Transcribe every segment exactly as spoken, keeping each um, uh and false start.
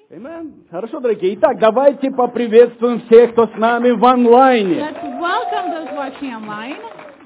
Amen. Хорошо, дорогие. Итак, давайте поприветствуем всех, кто с нами в онлайне. Let's welcome those watching online.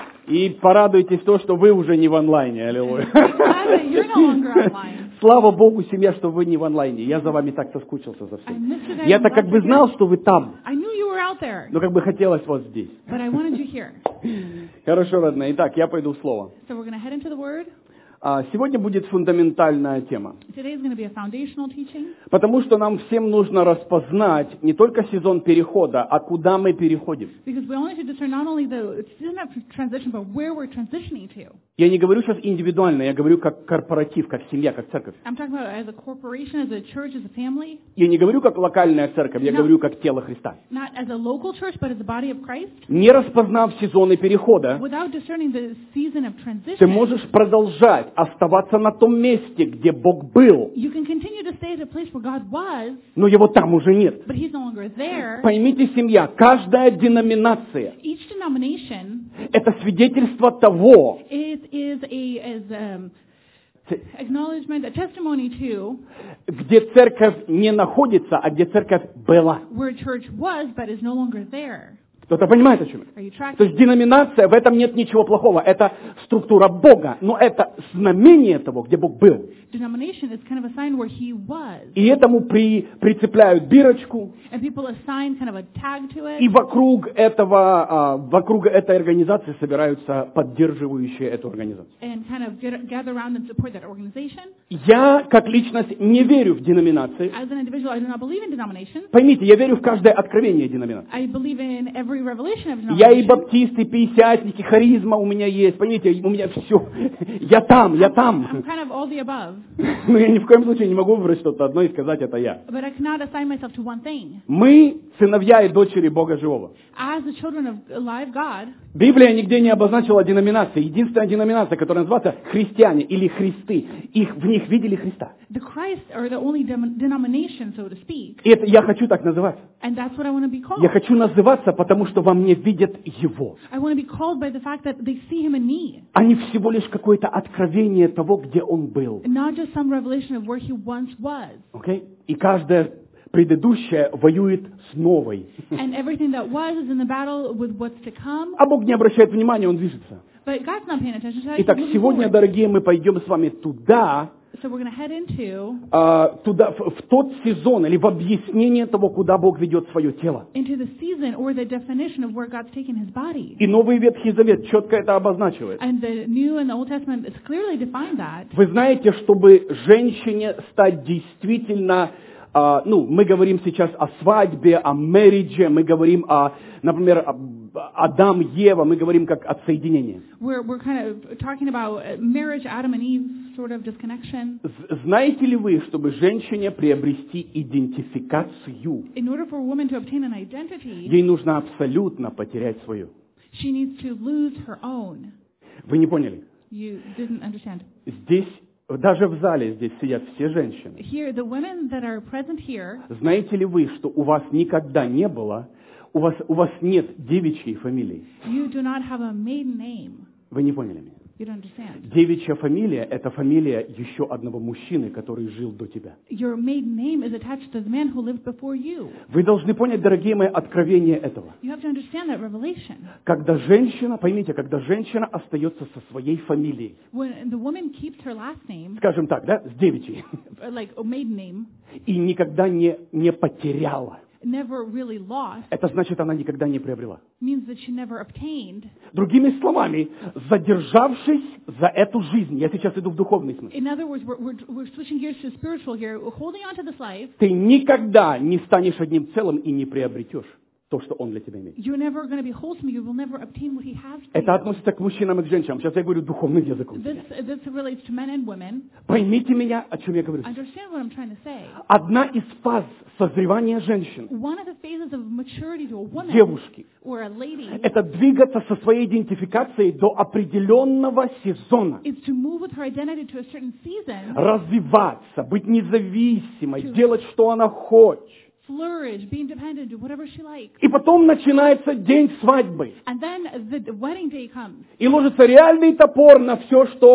И порадуйтесь то, что вы уже не в онлайне. Аллилуйя. Glad that you're no longer online. Слава Богу, семья, что вы не в онлайне. Я за вами так соскучился за I всем. missed you guys. Я так как бы знал, что вы там, I knew you were out there, но как бы хотелось вас здесь. but I wanted you here. Хорошо, родные. Итак, я пойду в слово. So we're going to head into the Word. А, Сегодня будет фундаментальная тема. Today is going to be a foundational teaching Потому что нам всем нужно распознать не только сезон перехода, а куда мы переходим. because we only should discern not only the season of transition, but where we're transitioning to. Я не говорю сейчас индивидуально, я говорю как корпоратив, как семья, как церковь. I'm talking about as a corporation, as a church, as a family, Я не говорю как локальная церковь, я No. говорю как тело Христа. not as a local church, but as the body of Christ. Не распознав сезоны перехода, Without discerning the season of ты transition, можешь продолжать оставаться на том месте, где Бог был, you can continue to stay at a place where God was, но его там уже нет. but He's no longer there. Поймите, семья, каждая деноминация Each denomination – это свидетельство того, is is a is um, acknowledgement, a testimony to где церковь не находится, а где церковь была. where church was but is no longer there. Кто-то понимает, о чем я? Are you То tracking? есть деноминация, в этом нет ничего плохого. Это структура Бога, но это знамение того, где Бог был. Denomination is kind of a sign where He was, И этому при, прицепляют бирочку, and people assign kind of a tag to и it, вокруг этого, а, вокруг этой организации собираются поддерживающие эту организацию. and kind of get, gather around and support that organization. Я, как личность, не верю в деноминации. As an individual, I do not believe in denomination. Поймите, я верю в каждое откровение деноминации. I believe in every revelation of Я и denomination. баптист, и пятидесятник, харизма у меня есть. Понимаете, у меня все. Я там, я I'm там. kind of all the above, Но я ни в коем случае не могу выбрать что-то одно и сказать, это я. but I cannot assign myself to one thing. Мы сыновья и дочери Бога Живого. As the children of alive God, Библия нигде не обозначила деноминации. Единственная деноминация, которая называется христиане или христы, их, в них видели Христа. the Christ are the only dem- denomination, so to speak, И это я хочу так называть. and that's what I want to be called. Я хочу называться, потому что во мне видят Его. I want to be called by the fact that they see Him in me, А не всего лишь какое-то откровение того, где Он был. and not just some revelation of where He once was. Окей? И каждое предыдущее воюет с новой. And everything that was is in the battle with what's to come, А Бог не обращает внимания, Он движется. but God's not paying attention to that. Итак, He's moving сегодня, forward. дорогие, мы пойдем с вами туда, So we're going to head into а, туда, в, в тот сезон, или в объяснение того, куда Бог ведет свое тело. into the season or the definition of where God's taken His body. И Новый Ветхий Завет четко это обозначивает. And the New and the Old Testament is clearly defined that. Вы знаете, чтобы женщине стать действительно, а, ну, мы говорим сейчас о свадьбе, о мэридже, мы говорим о, например, об- Адам, Ева, мы говорим как о соединении. We're we're kind of talking about uh, marriage, Adam and Eve, sort of disconnection. З- Знаете ли вы, чтобы женщине приобрести идентификацию, In order for a woman to obtain an identity, ей нужно абсолютно потерять свою? she needs to lose her own. Вы не поняли? You didn't understand. Здесь, даже в зале здесь сидят все женщины. Here, the women that are present here, Знаете ли вы, что у вас никогда не было, у вас, у вас нет девичьей фамилии? you do not have a maiden name. Вы не поняли меня? You don't understand. Девичья фамилия – это фамилия еще одного мужчины, который жил до тебя. Your maiden name is attached to the man who lived before you. Вы должны понять, дорогие мои, откровение этого. You have to understand that revelation. Когда женщина, поймите, когда женщина остается со своей фамилией, When the woman keeps her last name, скажем так, да, с девичьей, like a maiden name, и никогда не, не потеряла, never really lost, это значит, она никогда не приобрела. means that she never obtained. Другими словами, задержавшись за эту жизнь, я сейчас иду в духовный смысл, In other words, we're, we're, we're switching gears to spiritual here. We're holding on to this life. ты никогда не станешь одним целым и не приобретешь то, что Он для тебя имеет. You're never going to be wholesome. You will never obtain what He has for Это you. относится к мужчинам и к женщинам. Сейчас я говорю духовным языком. This, this relates to men and women. Поймите меня, о чем я говорю. Understand what I'm trying to say. Одна из фаз созревания женщины, One of the phases of maturity to a woman девушки, or a lady это двигаться со своей идентификацией до определенного сезона. is to move with her identity to a certain season, Развиваться, быть независимой, делать, что она хочет. flourish, be independent, do whatever she likes. И потом начинается день свадьбы. And then the wedding day comes. И ложится реальный топор на все, что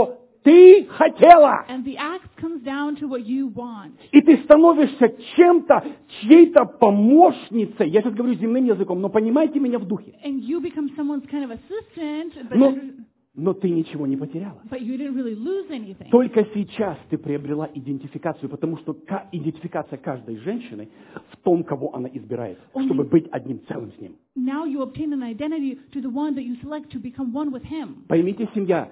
ты хотела. And the axe comes down to what you want. И ты становишься чем-то, чьей-то помощницей. Я сейчас говорю земным языком, но понимайте меня в духе. And you become someone's kind of assistant, but, Но, но ты ничего не потеряла. but you didn't really lose anything. Только сейчас ты приобрела идентификацию, потому что ка- идентификация каждой женщины в том, кого она избирает, чтобы быть одним целым с ним. Now you obtain an identity to the one that you select to become one with him. Поймите, семья,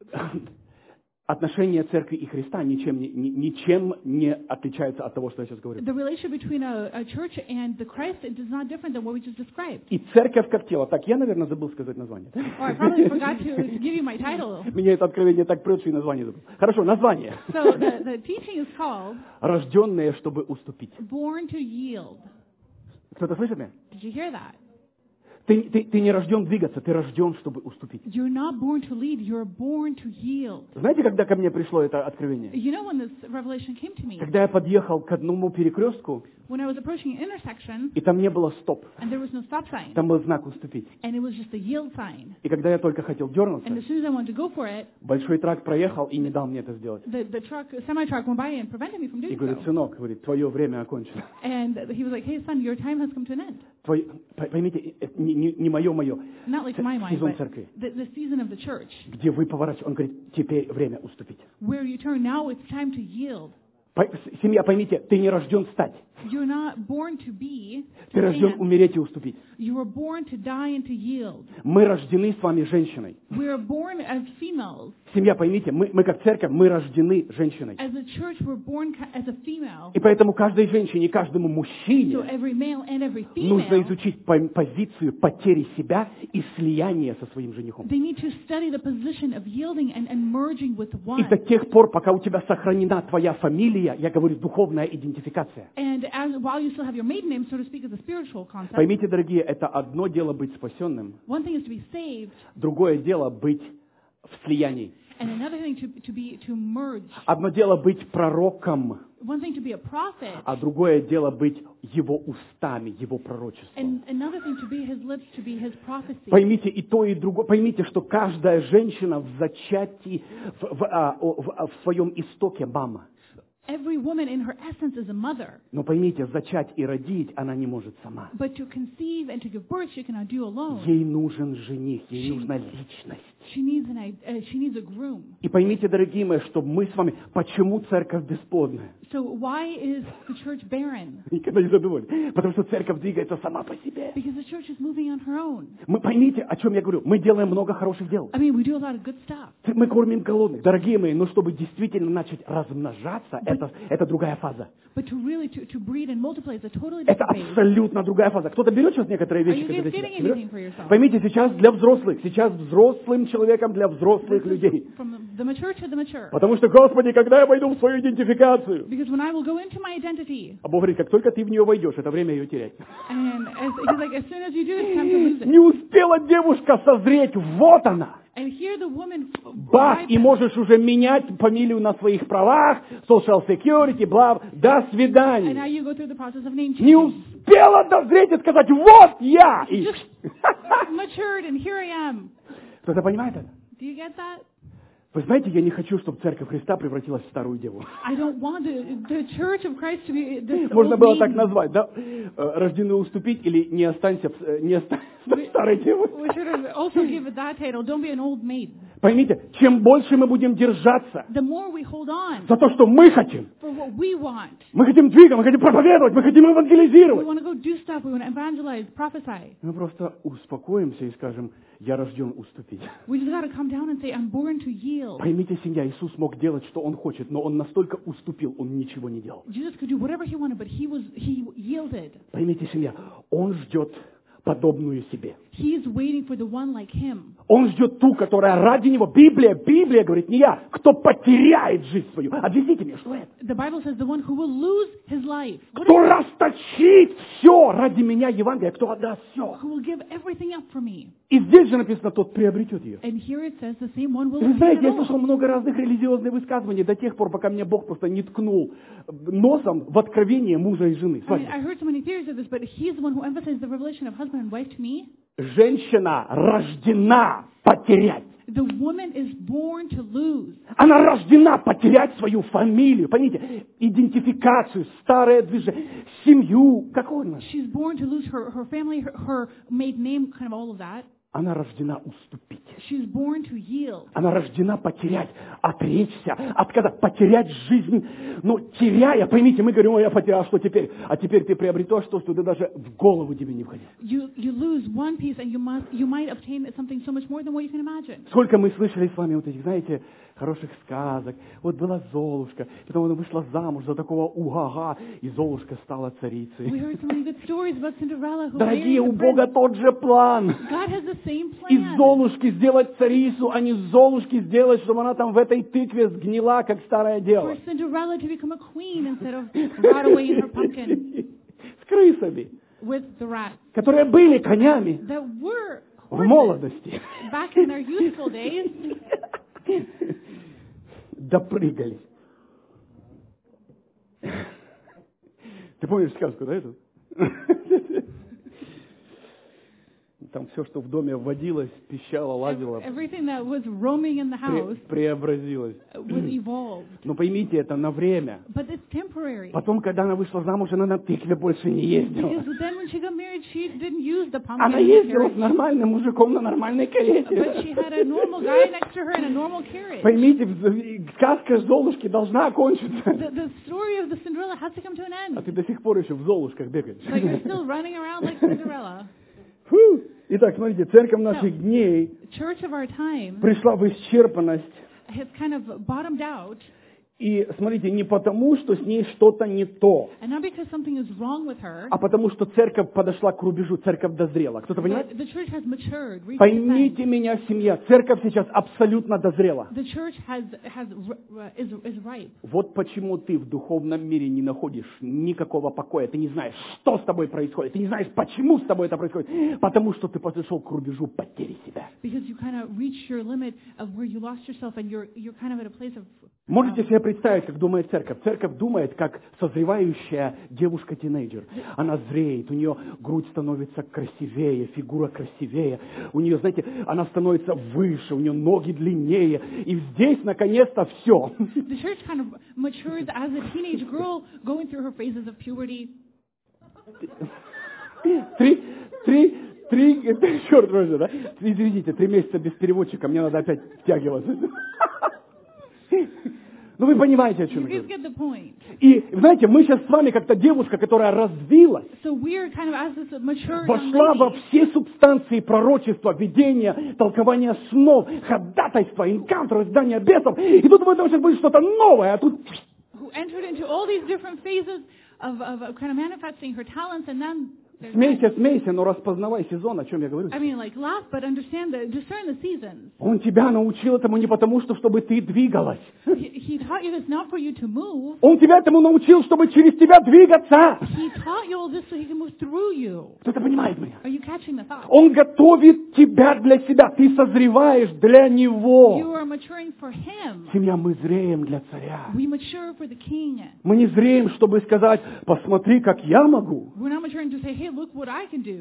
отношения церкви и Христа ничем не, ни- ничем не отличаются от того, что я сейчас говорю. The relationship between a, a church and the Christ is not different than what we just described. И церковь как тело. Так, я, наверное, забыл сказать название. Or I probably forgot to, to give you my title. Меня это откровение так прет, что и название забыл. Хорошо, название. So the, the teaching is called Рожденные, чтобы уступить. Born to Yield. Кто-то слышит меня? Did you hear that? Ты, ты, ты не рожден двигаться, ты рожден, чтобы уступить. You're not born to lead, you're born to yield. Знаете, когда ко мне пришло это откровение? You know when this revelation came to me? Когда я подъехал к одному перекрестку, When I was approaching an intersection и там не было стоп, and there was no stop sign. там был знак «уступить». And it was just a yield sign. И когда я только хотел дернуться, And as soon as I wanted to go for it, большой трак проехал и не дал мне это сделать. the, the truck, semi-truck went by and prevented me from И doing говорит: so. сынок, говорит, твое время окончено. And he was like, hey son, your time has come to an end. Твой, п- поймите, это не, не, не мое, мое. Not like my mind, Сезон but церкви, the, the season of the church. где вы поворачиваете. Он говорит: теперь время уступить. Where you turn, now it's time to yield. По- с- Семья, поймите, ты не рожден стать. You're not born to be, Ты to рожден stand. умереть и уступить. You were born to die and to yield. Мы рождены с вами женщиной. We are born as females. Семья, поймите, мы, мы как церковь, мы рождены женщиной. As a church, we're born ca- as a female. И поэтому каждой женщине, каждому So мужчине every male and every нужно female, изучить по- позицию потери себя и слияния со своим женихом. they need to study the position of yielding and, and merging with И one. до тех пор, пока у тебя сохранена твоя фамилия, я говорю, духовная идентификация. And as, while you still have your maiden name, so to speak, as a spiritual concept, Поймите, дорогие, это одно дело быть спасенным, one thing is to be saved, другое дело быть в слиянии. and another thing to, to be to merge. Одно дело быть пророком, One thing to be a prophet, а другое дело быть его устами, его пророчеством. and another thing to be his lips, to be his prophecy. Поймите и то, и другое. Поймите, что каждая женщина в зачатии, в, в, а, о- в, а, в своем истоке мама. Every woman in her essence is a mother. Но поймите, зачать и родить она не может сама. But to conceive and to give birth, she cannot do alone. Ей нужен жених, ей нужна личность. She needs an i- uh, she needs a groom. И поймите, дорогие мои, что мы с вами, почему церковь бесплодная? So why is the church barren? Никогда не задумывались. Потому что церковь двигается сама по себе. Because the church is moving on her own. Мы поймите, о чем я говорю. Мы делаем много хороших дел. I mean, we do a lot of good stuff. Мы кормим голодных. Дорогие мои, но чтобы действительно начать размножаться, это, это другая фаза. But to really to, to breed and multiply is a totally Это different phase. абсолютно другая фаза. Кто-то берет сейчас некоторые Are вещи, you которые guys для getting себя. anything for yourself? Поймите, сейчас для взрослых, сейчас взрослым человеком для взрослых людей. From the mature to the mature. Потому что, Господи, когда я войду в свою идентификацию? Because when I will go into my identity, А Бог говорит, как только ты в нее войдешь, это время ее терять. and as, he's like, as soon as you do, it's time to lose it. Не успела девушка созреть, вот она. And here the woman Бах, и ripen. можешь уже менять фамилию на своих правах, social security, бла, до And now свидания. you go through the process of name Не changing. успела дозреть и сказать, вот я. И- Just matured, and here I am. Кто-то понимает это? Do you get that? Вы знаете, я не хочу, чтобы церковь Христа превратилась в старую деву. I don't want the, the Church of Christ to be this Можно old было так maiden. назвать, да? Э, Рождены уступить или не останься, в- э, не останься старой девой. We should have also give it that title. Don't be an old maid. Поймите, чем больше мы будем держаться The more we hold on за то, что мы хотим, for what we want, мы хотим двигаться, мы хотим проповедовать, мы хотим we евангелизировать. want to go do stuff. We want to evangelize, prophesy. Мы просто успокоимся и скажем, я рожден уступить. We just got to come down and say, I'm born to yield. Поймите, семья, Иисус мог делать, что Он хочет, но Он настолько уступил, Он ничего не делал. Jesus could do whatever he wanted, but he was he yielded. Поймите, семья, Он ждет подобную себе. He's waiting for the one like him. Он ждет ту, которая ради Него. Библия, Библия говорит, не я, кто потеряет жизнь свою. Объясните мне, что это? The Bible says the one who will lose his life. What Кто is it? расточит все ради меня Евангелие, кто отдаст все. Who will give everything up for me. И здесь же написано, тот приобретет ее. And here it says the same one will Вы obtain знаете, it я all. слышал много разных религиозных высказываний до тех пор, пока меня Бог просто не ткнул носом в откровение мужа и жены. I mean, Свадьбы. I heard so many theories of this, but he's the one who emphasized the revelation of husband and wife to me. Женщина рождена потерять. The woman is born to lose. Она рождена потерять свою фамилию, понимаете, идентификацию, старое движение, семью, как угодно. She's born to lose her, her family, her, her maiden name, kind of all of that. Она рождена уступить. She's born to yield. Она рождена потерять, отречься, отказать, потерять жизнь. Но теряя, поймите, мы говорим, ой, я потерял, что теперь? А теперь ты приобретешь то, что ты даже в голову тебе не входило. You, you lose one piece and you, must, you might obtain something so much more than what you can imagine. Сколько мы слышали с вами вот этих, знаете, хороших сказок. Вот была Золушка, потом она вышла замуж за такого угага, и Золушка стала царицей. We heard so many good stories about Cinderella who Дорогие, married у the Бога prince. тот же план. God has the same Из plan. Золушки сделать царицу, а не Золушки сделать, чтобы она там в этой тыкве сгнила, как старая дева. For Cinderella to become a queen instead of rot away in her pumpkin С крысами, with the rats которые были конями that were в horses молодости. back in their youthful days. Допрыгались. Ты помнишь сказку, да, эту? Там все, что в доме водилось, пищало, лазило, Everything that was roaming in the house пре- преобразилось. was evolved. Но поймите, это на время. But it's temporary. Потом, когда она вышла замуж, она на тыкве больше не ездила. Because then when she got married, she didn't use the pumpkin Она ездила с carriage. нормальным мужиком на нормальной карете. But she had a normal guy next to her in a normal carriage. Поймите, в- сказка Золушки должна окончиться. The, the story of the Cinderella has to come to an А end. ты до сих пор еще в Золушках бегаешь. But you're still running around like Cinderella. Фу. Итак, смотрите, церковь наших дней Church of our time пришла в исчерпанность. has kind of bottomed out. И смотрите, не потому, что с ней что-то не то, And not because something is wrong with her, а потому, что церковь подошла к рубежу, церковь дозрела. Кто-то понимает? but the church has matured, reached its end. Поймите меня, семья, церковь сейчас абсолютно дозрела. The church has, has, r- is, is ripe. Вот почему ты в духовном мире не находишь никакого покоя. Ты не знаешь, что с тобой происходит. Ты не знаешь, почему с тобой это происходит. Потому что ты подошел к рубежу потери себя. Because you kind of reached your limit of where you lost yourself and you're, you're kind of at a place of... Можете себе представить, как думает церковь? Церковь думает, как созревающая девушка-тинейджер. Она зреет, у нее грудь становится красивее, фигура красивее. У нее, знаете, она становится выше, у нее ноги длиннее. И здесь, наконец-то, все. The church kind of matures as a teenage girl going through her phases of puberty. Три, три, три, черт возьми, да? Извините, три месяца без переводчика, мне надо опять втягиваться. Ну, вы понимаете, о чем я You говорю. get the point. И, знаете, мы сейчас с вами, как-то девушка, которая развилась, So we're kind of as this mature young вошла во lady все субстанции пророчества, видения, толкования снов, ходатайства, инкаунтера, издания бесов. И тут мы должны будет что-то новое, а тут... who entered into all these different phases of, of, of kind of manifesting her talents and then... there's- Смейся, смейся, но распознавай сезон, о чем я говорю. I mean, like, laugh, but understand the, discern the seasons. Он тебя научил этому не потому, что чтобы ты двигалась. He, he taught you this not for you to move. Он тебя этому научил, чтобы через тебя двигаться. He taught you all this so he can move through you. Кто-то понимает меня? Are you catching the thought? Он готовит тебя для себя. Ты созреваешь для You Него. are maturing for him. Семья, мы зреем для царя. We mature for the king. Мы не зреем, чтобы сказать, посмотри, как я могу. We're not maturing to say, hey, look what I can do.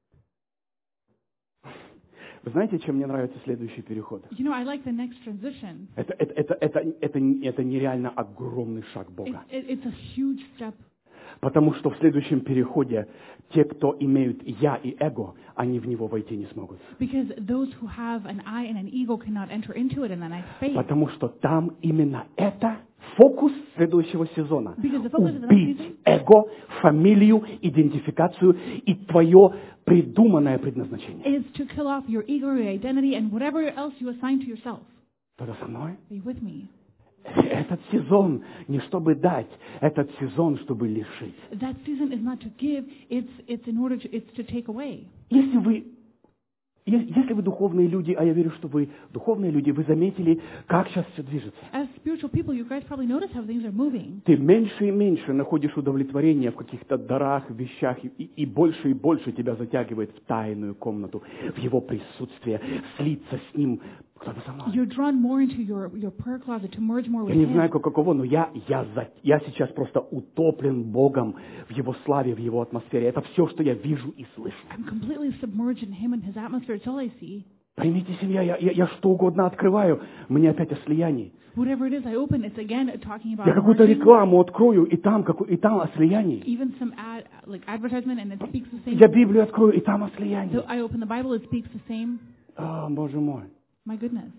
Вы знаете, чем мне нравится следующий переход? You know, I like the next transition. Это, это, это, это, это, это нереально огромный шаг It, Бога. it, it's a huge step. Потому что в следующем переходе те, кто имеют «я» и «эго», они в него войти не смогут. Because those who have an I and an ego cannot enter into it in the next phase. Потому что там именно это фокус следующего сезона. Because the focus of the next Убить season эго, фамилию, идентификацию и твое придуманное предназначение. is to kill off your ego, your identity, and whatever else you assign to yourself. Кто-то со мной? Are you with me? Этот сезон не чтобы дать, этот сезон, чтобы лишить. That season is not to give, it's, it's in order to, it's to take away. Если вы, е- если вы духовные люди, а я верю, что вы духовные люди, вы заметили, как сейчас все движется. As spiritual people, you guys probably notice how things are moving. Ты меньше и меньше находишь удовлетворение в каких-то дарах, вещах, и, и больше и больше тебя затягивает в тайную комнату, в его присутствие, слиться с ним. Кто-то со мной. You're drawn more into your, your prayer closet to merge more with Я не знаю, him. как каково, но я, я, за- я сейчас просто утоплен Богом в Его славе, в Его атмосфере. Это все, что я вижу и слышу. I'm completely submerged in him and his atmosphere. It's all I see. Поймите, семья, я, я, я что угодно открываю, мне опять о слиянии. Whatever it is I open, it's again talking about Я какую-то merging. рекламу открою, и там, какой, и там о слиянии. Even some ad, like advertisement, and it speaks the same. Я Библию открою, и там о слиянии. So I open the Bible, it speaks the same. О, Боже мой. My goodness.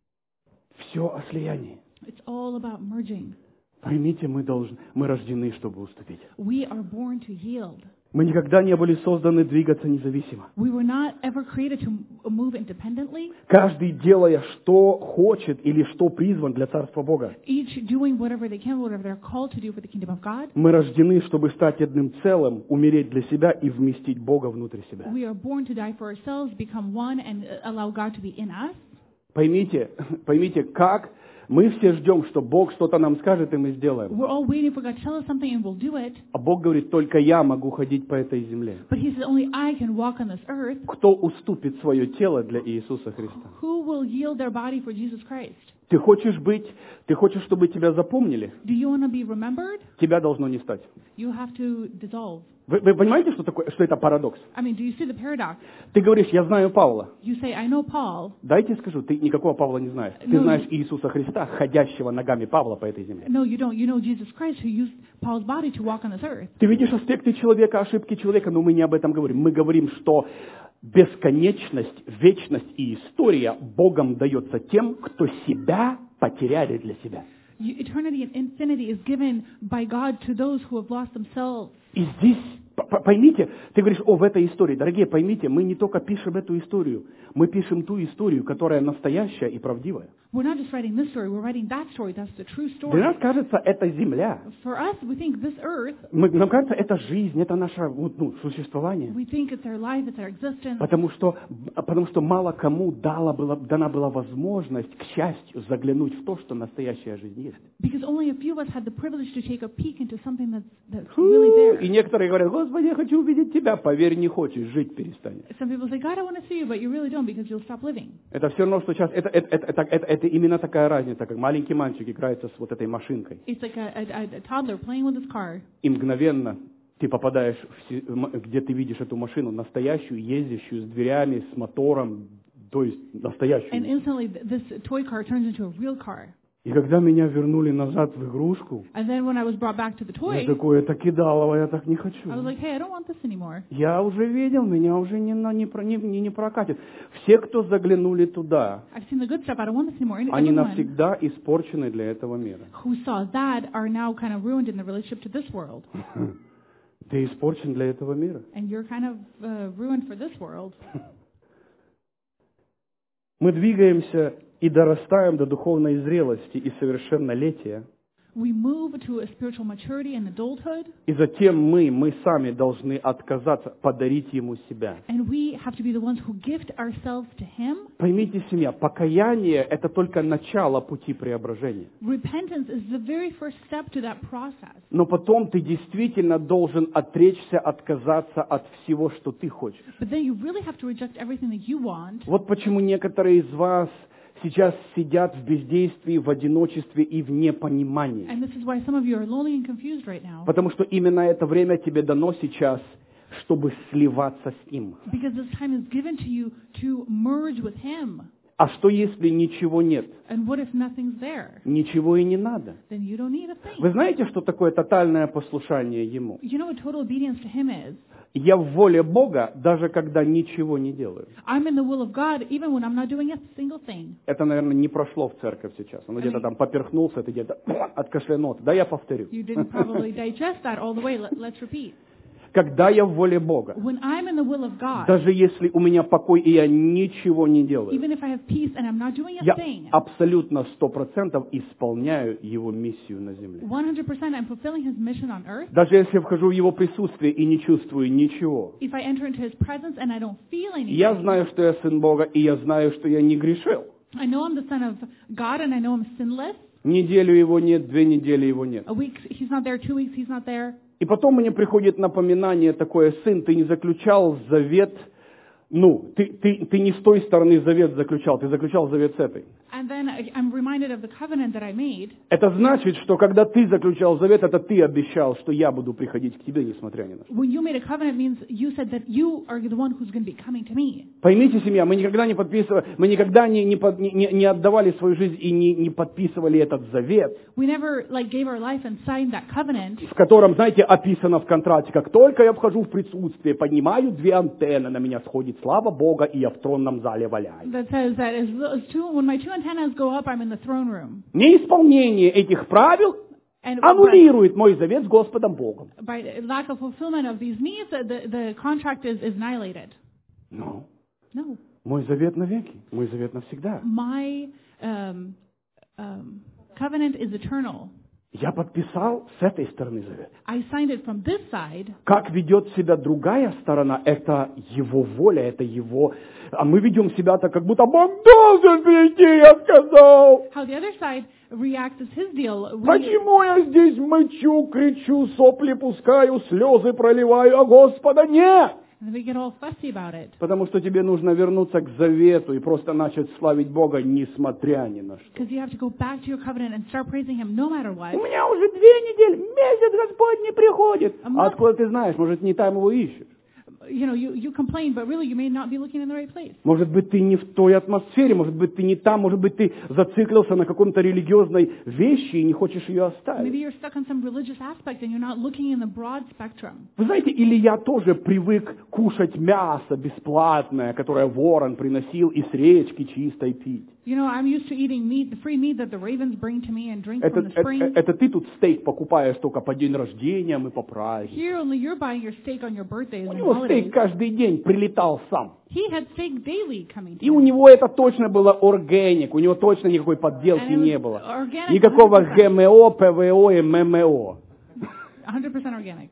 Все о слиянии. It's all about merging. Поймите, мы должны, мы рождены, чтобы уступить. We are born to yield. Мы никогда не были созданы двигаться независимо. We were not ever created to move independently. Каждый, делая, что хочет или что призван для Царства Бога. Each doing whatever they can, whatever they're called to do for the kingdom of God. Мы рождены, чтобы стать одним целым, умереть для себя и вместить Бога внутрь себя. We are born to die for ourselves, become one, and allow God to be in us. Поймите, поймите, как мы все ждем, что Бог что-то нам скажет, и мы сделаем. We're all waiting for God to tell us something, and we'll do it. А Бог говорит, только я могу ходить по этой земле. But He says, only I can walk on this earth. Кто уступит свое тело для Иисуса Христа? Who will yield their body for Jesus Christ? Ты хочешь быть, ты хочешь, чтобы тебя запомнили? Do you want to be remembered? Тебя должно не стать. You have to dissolve. Вы, вы понимаете, что такое, что это парадокс? I mean, do you see the paradox? Ты говоришь, я знаю Павла. You say, I know Paul. Дайте скажу, ты никакого Павла не знаешь. Ты No. знаешь Иисуса Христа, ходящего ногами Павла по этой земле. No, you don't. You know Jesus Christ, who used Paul's body to walk on this earth. Ты видишь аспекты человека, ошибки человека, но мы не об этом говорим. Мы говорим, что бесконечность, вечность и история Богом дается тем, кто себя потеряли для себя. You- Eternity and infinity is given by God to those who have lost themselves. И здесь, п- п- поймите, ты говоришь, о, в этой истории. Дорогие, поймите, мы не только пишем эту историю, мы пишем ту историю, которая настоящая и правдивая. We're not just writing this story, we're writing that story. That's the true story. Для нас кажется, это земля. For us, we think this earth, Мы- нам кажется, это жизнь, это наше вот, ну, существование. we think it's our life, it's our existence. Потому что, потому что мало кому дала была, дана была возможность, к счастью, заглянуть в то, что настоящая жизнь есть. Because only a few of us had the privilege to take a peek into something that's, that's really there. И некоторые говорят, Господи, я хочу увидеть Тебя. Поверь, не хочешь, жить перестанешь. Some people say, God, I want to see you, but you really don't because you'll stop living. Это все равно, что сейчас, это, это, это, это, это, это именно такая разница, как маленький мальчик играется с вот этой машинкой. It's like a, a, a toddler playing with his car. И мгновенно ты попадаешь, в, си- м- где ты видишь эту машину, настоящую, ездящую, с дверями, с мотором, то есть And настоящую. instantly, th- this toy car turns into a real car. И когда меня вернули назад в игрушку, And then when I was brought back to the я toy, такой, это кидалово, я так не хочу. I was like, hey, I don't want this anymore. Я уже видел, меня уже не, на- не, про- не, не, не прокатит. Все, кто заглянули туда, I've seen the good stuff. I don't want this anymore. And они everyone навсегда испорчены для этого мира. who saw that are now kind of ruined in the relationship to this world. Ты испорчен для этого мира. And you're kind of uh, ruined for this world. Мы двигаемся и дорастаем до духовной зрелости и совершеннолетия. We move to a spiritual maturity and adulthood, И затем мы, мы сами должны отказаться, подарить Ему себя. and we have to be the ones who gift ourselves to Him. Поймите, семья, покаяние – это только начало пути преображения. Repentance is the very first step to that process. Но потом ты действительно должен отречься, отказаться от всего, что ты хочешь. But then you really have to reject everything that you want. Вот почему некоторые из вас сейчас сидят в бездействии, в одиночестве и в непонимании. And this is why some of you are lonely and confused right now. Потому что именно это время тебе дано сейчас, чтобы сливаться с Ним. Because this time is given to you to merge with Him. А что если ничего нет? And what if nothing's there? Ничего и не надо. Then you don't need a thing. Вы знаете, что такое тотальное послушание Ему? You know what total obedience to Him is? Я в воле Бога, даже когда ничего не делаю. I'm in the will of God even when I'm not doing a single thing. Это, наверное, не прошло в церковь сейчас. Он где-то там поперхнулся, ты где-то откашлянул. Да, я повторю. You didn't probably digest that all the way. Let, let's repeat. Когда я в воле Бога, When I'm in the will of God, даже если у меня покой и я ничего не делаю, even if I have peace and I'm not doing a я thing, абсолютно сто процентов исполняю Его миссию на земле. one hundred percent I'm fulfilling His mission on earth. Даже если я вхожу в Его присутствие и не чувствую ничего, If I enter into His presence and I don't feel anything, я знаю, что я сын Бога, и я знаю, что я не грешил. I know I'm the son of God and I know I'm sinless. Неделю Его нет, две недели Его нет. A week He's not there, two weeks He's not there. И потом мне приходит напоминание такое: сын, ты не заключал завет, ну, ты, ты, ты не с той стороны завет заключал, ты заключал завет с этой. And then I- I'm reminded of the covenant that I made. Это значит, что когда ты заключал завет, это ты обещал, что я буду приходить к тебе, несмотря ни на что. When you made a covenant, means you said that you are the one who's going to be coming to me. Поймите, семья, мы никогда не подписывали, мы никогда не, не, под- не, не отдавали свою жизнь и не, не подписывали этот завет, We never like gave our life and signed that covenant. в котором, знаете, описано в контракте, как только я вхожу в присутствие, поднимаю две антенны, на меня сходит слава Бога, и я в тронном зале валяюсь. That says that as, as two, when my two antennas go up, I'm in the throne room. Неисполнение этих правил And аннулирует мой завет с Господом Богом. by, by lack of fulfillment of these needs, the, the contract is, is annihilated. Но No. мой завет навеки, мой завет навсегда. My um, um, covenant is eternal. Я подписал с этой стороны завет. I signed it from this side. Как ведет себя другая сторона, это его воля, это его... А мы ведем себя так, как будто Бог должен прийти, я сказал. How the other side reacts is his deal. We, Почему я здесь мычу, кричу, сопли пускаю, слезы проливаю, а Господа нет? and we get all fussy about it. Потому что тебе нужно вернуться к завету и просто начать славить Бога, несмотря ни на что. Because you have to go back to your covenant and start praising him no matter what. У меня уже две недели, месяц Господь не приходит. А А мы- откуда ты знаешь? Может, не там его ищешь? You know, you, you complain, but really you may not be looking in the right place. Может быть, ты не в той атмосфере, может быть, ты не там, может быть, ты зациклился на каком-то религиозной вещи и не хочешь ее Maybe оставить. you're stuck on some religious aspect and you're not looking in the broad spectrum. Вы знаете, Илья тоже привык кушать мясо бесплатное, которое ворон приносил, и с речки чистой пить. You know, I'm used to eating meat, the free meat that the ravens bring to me and drink Это, from the это, spring. это ты тут стейк покупаешь только по день рождения и по празднику. Here, only you're buying your steak on your birthdays У and него holidays. стейк каждый день прилетал сам. He had steak daily coming to И у him. него это точно было органик, у него точно никакой подделки And it was не было. organic Никакого one hundred percent. ГМО, ПВО и ММО. one hundred percent organic.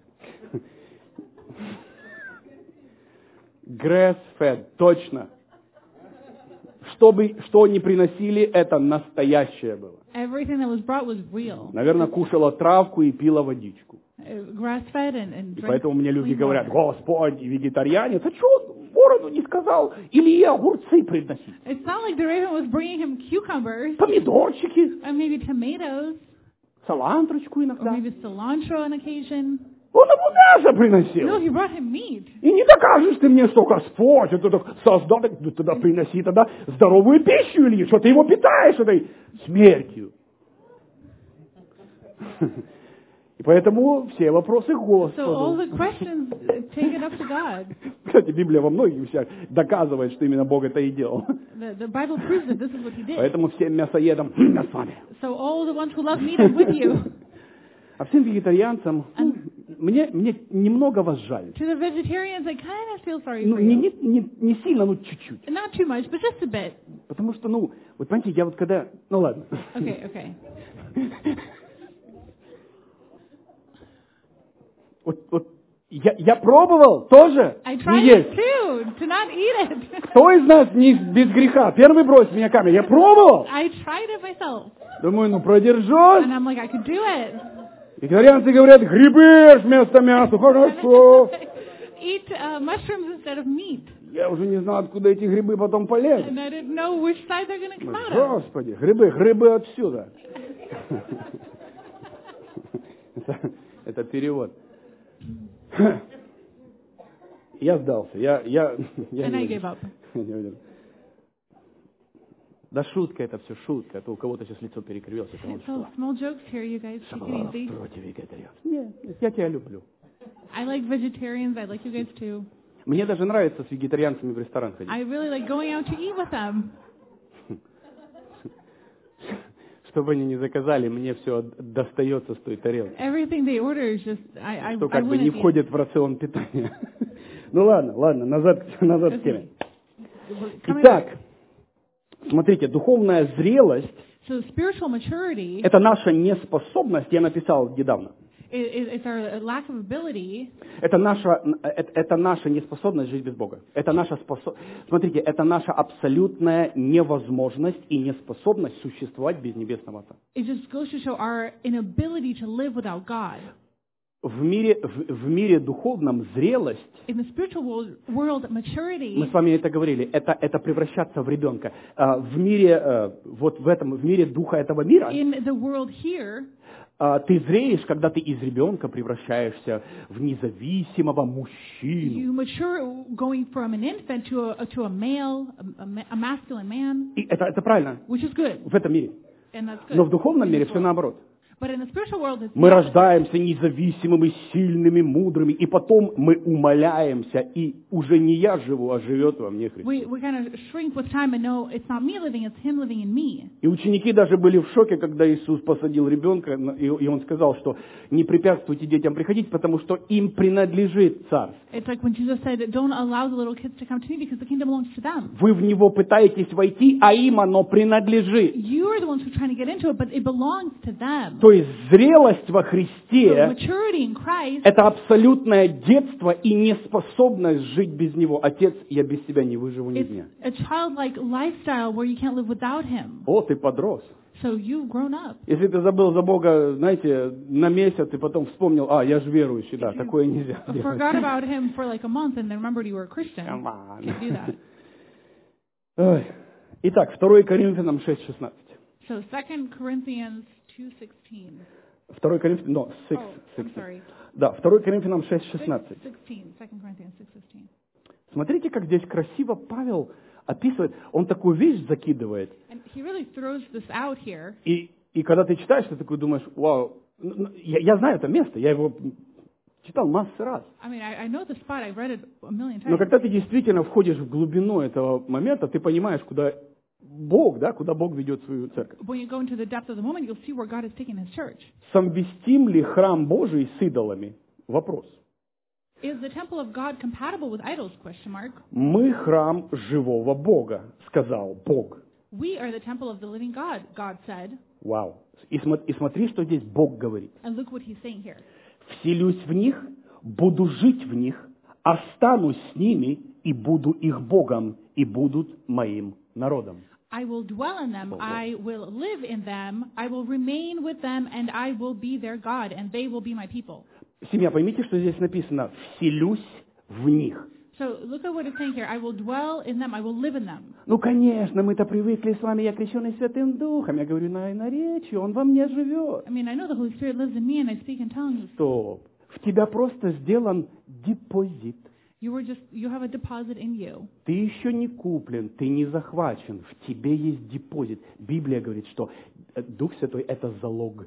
Grass-fed, точно. Что, бы, что ни приносили, это настоящее было. Everything that was brought was real. Наверное, кушала травку и пила водичку. Uh, grass-fed and, and И drank поэтому мне люди clean говорят: water. Господь, вегетарианец, а что ворону не сказал? Или ей огурцы приносить? It's not like the raven was bringing him cucumbers, Помидорчики, or maybe tomatoes, салантрочку or иногда. maybe cilantro on occasion. Он ему мясо No, приносил. he brought him meat. И не докажешь ты мне, что Господь это так создал, так, ну, тогда приноси тогда здоровую пищу, или что ты его питаешь этой смертью. И поэтому все вопросы к So all Господу. the questions, uh, take it up to God. Кстати, Библия во многих вещах доказывает, что именно Бог это и делал. The, the Bible proves that this is what he did. Поэтому всем мясоедам «Хм, я с вами». So all the ones who love meat, I'm with you. А всем вегетарианцам, ну, мне, мне немного вас жаль. To the vegetarians, I kind of feel sorry Ну, for не, you. не, не, не сильно, ну чуть-чуть. Not too much, but just a bit. Потому что, ну, вот понимаете, я вот когда... Ну ладно. Okay, okay. Вот, вот я, я пробовал тоже I не tried есть. it too, to not eat it. Кто из нас не без греха? Первый брось меня камень. Я пробовал. I tried it myself. Думаю, ну продержусь. And I'm like, I could do it. Вегетарианцы говорят, грибы вместо мяса. Хорошо. Eat uh, mushrooms instead of meat. Я уже не знал, откуда эти грибы потом полезут. And I didn't know which side they're going to come out of. Господи, грибы, грибы отсюда. Это, это перевод. Я сдался. Я, я, я And I не gave выдержал. up. Я не выдержал. Да шутка, это все шутка. А то у кого-то сейчас лицо перекрылось. потому So что small jokes here, you guys. Take it easy. против вегетарианцев. Нет, нет, я тебя люблю. I like vegetarians. I like you guys too. Мне даже нравится с вегетарианцами в ресторан ходить. I really like going out to eat with them. Что бы они ни заказали, мне все достается с той тарелки. Everything they order is just I I, Что I как бы не wouldn't eat. входит в рацион питания. Ну ладно, ладно, назад, назад к теме. Coming Итак, смотрите, духовная зрелость So spiritual maturity – это наша неспособность, я написал недавно, is, is our lack of ability. это наша, это, это наша неспособность жить без Бога. Это наша способ... Смотрите, это наша абсолютная невозможность и неспособность существовать без Небесного Отца. It just goes to show our inability to live without God. в мире, в, в мире духовном зрелость, In the spiritual world, world maturity, мы с вами это говорили, это, это превращаться в ребенка. А, в мире, а, вот в этом, в мире духа этого мира, in the world here, а, ты зреешь, когда ты из ребенка превращаешься в независимого мужчину. you mature going from an infant to a, to a male, a, a, a masculine man, И это, это правильно which is good, в этом мире. and that's good. Но в духовном in мире this все world. наоборот. But in the spiritual world, it's Мы not. рождаемся независимыми, сильными, мудрыми, и потом мы умоляемся, и уже не я живу, а живет во мне Христос. We, we kind of shrink with time and know it's not me living, it's Him living in me. И ученики даже были в шоке, когда Иисус посадил ребенка, и и Он сказал, что не препятствуйте детям приходить, потому что им принадлежит Царство. It's like when Jesus said, don't allow the little kids to come to me because the kingdom belongs to them. Вы в него пытаетесь войти, а им оно принадлежит. You are the ones who are trying to get into it, but it belongs to them. То есть зрелость во So Христе maturity in Christ – это абсолютное детство и неспособность жить без Него. Отец, я без Тебя не выживу ни is дня. a childlike lifestyle where you can't live without Him. О, ты подрос. So you've grown up. Если ты забыл за Бога, знаете, на месяц, и потом вспомнил, а, я же верующий, да, такое нельзя делать. Forgot about Him for like a month and then remembered you were a Christian. Come on. Can't do that. Ой. Итак, второе Коринфянам шесть шестнадцать. So Second Corinthians two sixteen. второе Коринфянам, no, six, Oh, six. I'm sorry. Да, второе Коринфянам шесть шестнадцать. sixteen. Second Corinthians six sixteen. Смотрите, как здесь красиво Павел описывает. Он такую вещь закидывает. And he really throws this out here. И, и когда ты читаешь, ты такой думаешь, вау, ну, я, я знаю это место, я его читал массу раз. I mean, I, I know the spot. I've read it a million times. Но когда ты действительно входишь в глубину этого момента, ты понимаешь, куда Бог, да, куда Бог ведет свою церковь. When you go into the depth of the moment, you'll see where God is taking His church. Совместим ли храм Божий с идолами? Вопрос. Is the temple of God compatible with idols? Question mark. Мы храм живого Бога, сказал Бог. We are the temple of the living God, God said. Вау. И, смо- и смотри, что здесь Бог говорит. And look what He's saying here. Вселюсь в них, буду жить в них, останусь с ними и буду их Богом, и будут моим народом. I will dwell in them, I will live in them, I will remain with them, and I will be their God, and they will be my people. Семья, поймите, что здесь написано. Вселюсь в них. So look at what it's saying here. I will dwell in them, I will live in them. Ну, конечно, мы-то привыкли с вами, я крещеный Святым Духом, я говорю на наречии, Он во мне живет. I mean, I know the Holy Spirit lives in me, and I speak in tongues. Стоп. В тебя просто сделан депозит. You were just, you have a deposit in you. Ты еще не куплен, ты не захвачен, в тебе есть депозит. Библия говорит, что Дух Святой – это залог.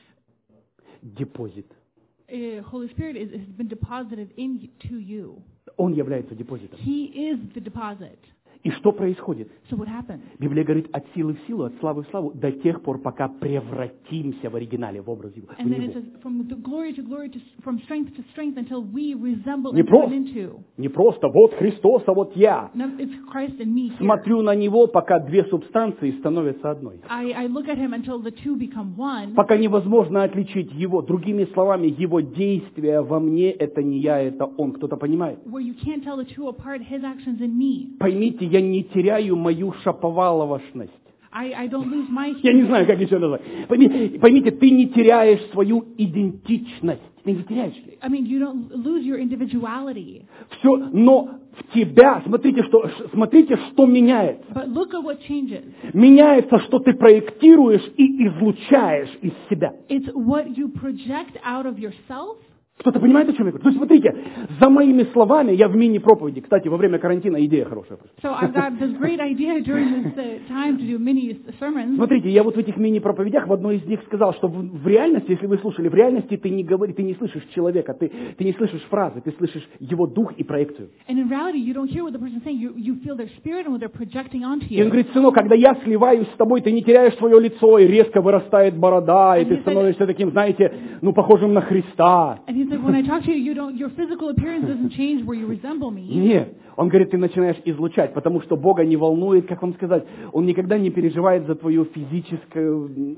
Депозит. Uh, Holy Spirit is, has been deposited in to you. Он является депозитом. He is the deposit. И что происходит? So what happens? Библия говорит от силы в силу, от славы в славу, до тех пор, пока превратимся в оригинале, в образ Его. в And then it Него. says, from the glory to glory, to, from strength to strength, until we resemble Не and turn просто, into. не просто вот Христос, а вот я. No, it's Christ and me here. Смотрю на Него, пока две субстанции становятся одной. I, I look at Him until the two become one. Пока невозможно отличить Его. Другими словами, Его действия во мне – это не я, это Он. Кто-то понимает? Where you can't tell the two apart, His actions in me. Поймите, я не теряю мою шаповаловошность. I, I don't lose my Я не знаю, как еще назвать. Поймите, поймите, ты не теряешь свою идентичность. Ты не теряешь. I mean, you don't lose your individuality. Все, но в тебя, смотрите, что, смотрите, что меняется. But look at what changes. Меняется, что ты проектируешь и излучаешь из себя. It's what you project out of yourself. Кто-то понимает, о чем я говорю? То есть, смотрите, за моими словами, я в мини-проповеди, кстати, во время карантина идея хорошая. So I've got this great idea during this uh, time to do mini sermons. Смотрите, я вот в этих мини-проповедях в одной из них сказал, что в, в реальности, если вы слушали, в реальности ты не говоришь, ты не слышишь человека, ты, ты не слышишь фразы, ты слышишь его дух и проекцию. And in reality, you don't hear what the person's saying. You, you feel their spirit and what they're projecting onto И он you. говорит, сынок, когда я сливаюсь с тобой, ты не теряешь свое лицо, и резко вырастает борода, и And ты he said- становишься таким, знаете, ну, похожим на Христа. And he said, when I talk to you, you don't, your physical appearance doesn't change where you resemble me. Нет. Он говорит, ты начинаешь излучать, потому что Бога не волнует, как вам сказать, Он никогда не переживает за твое физическое,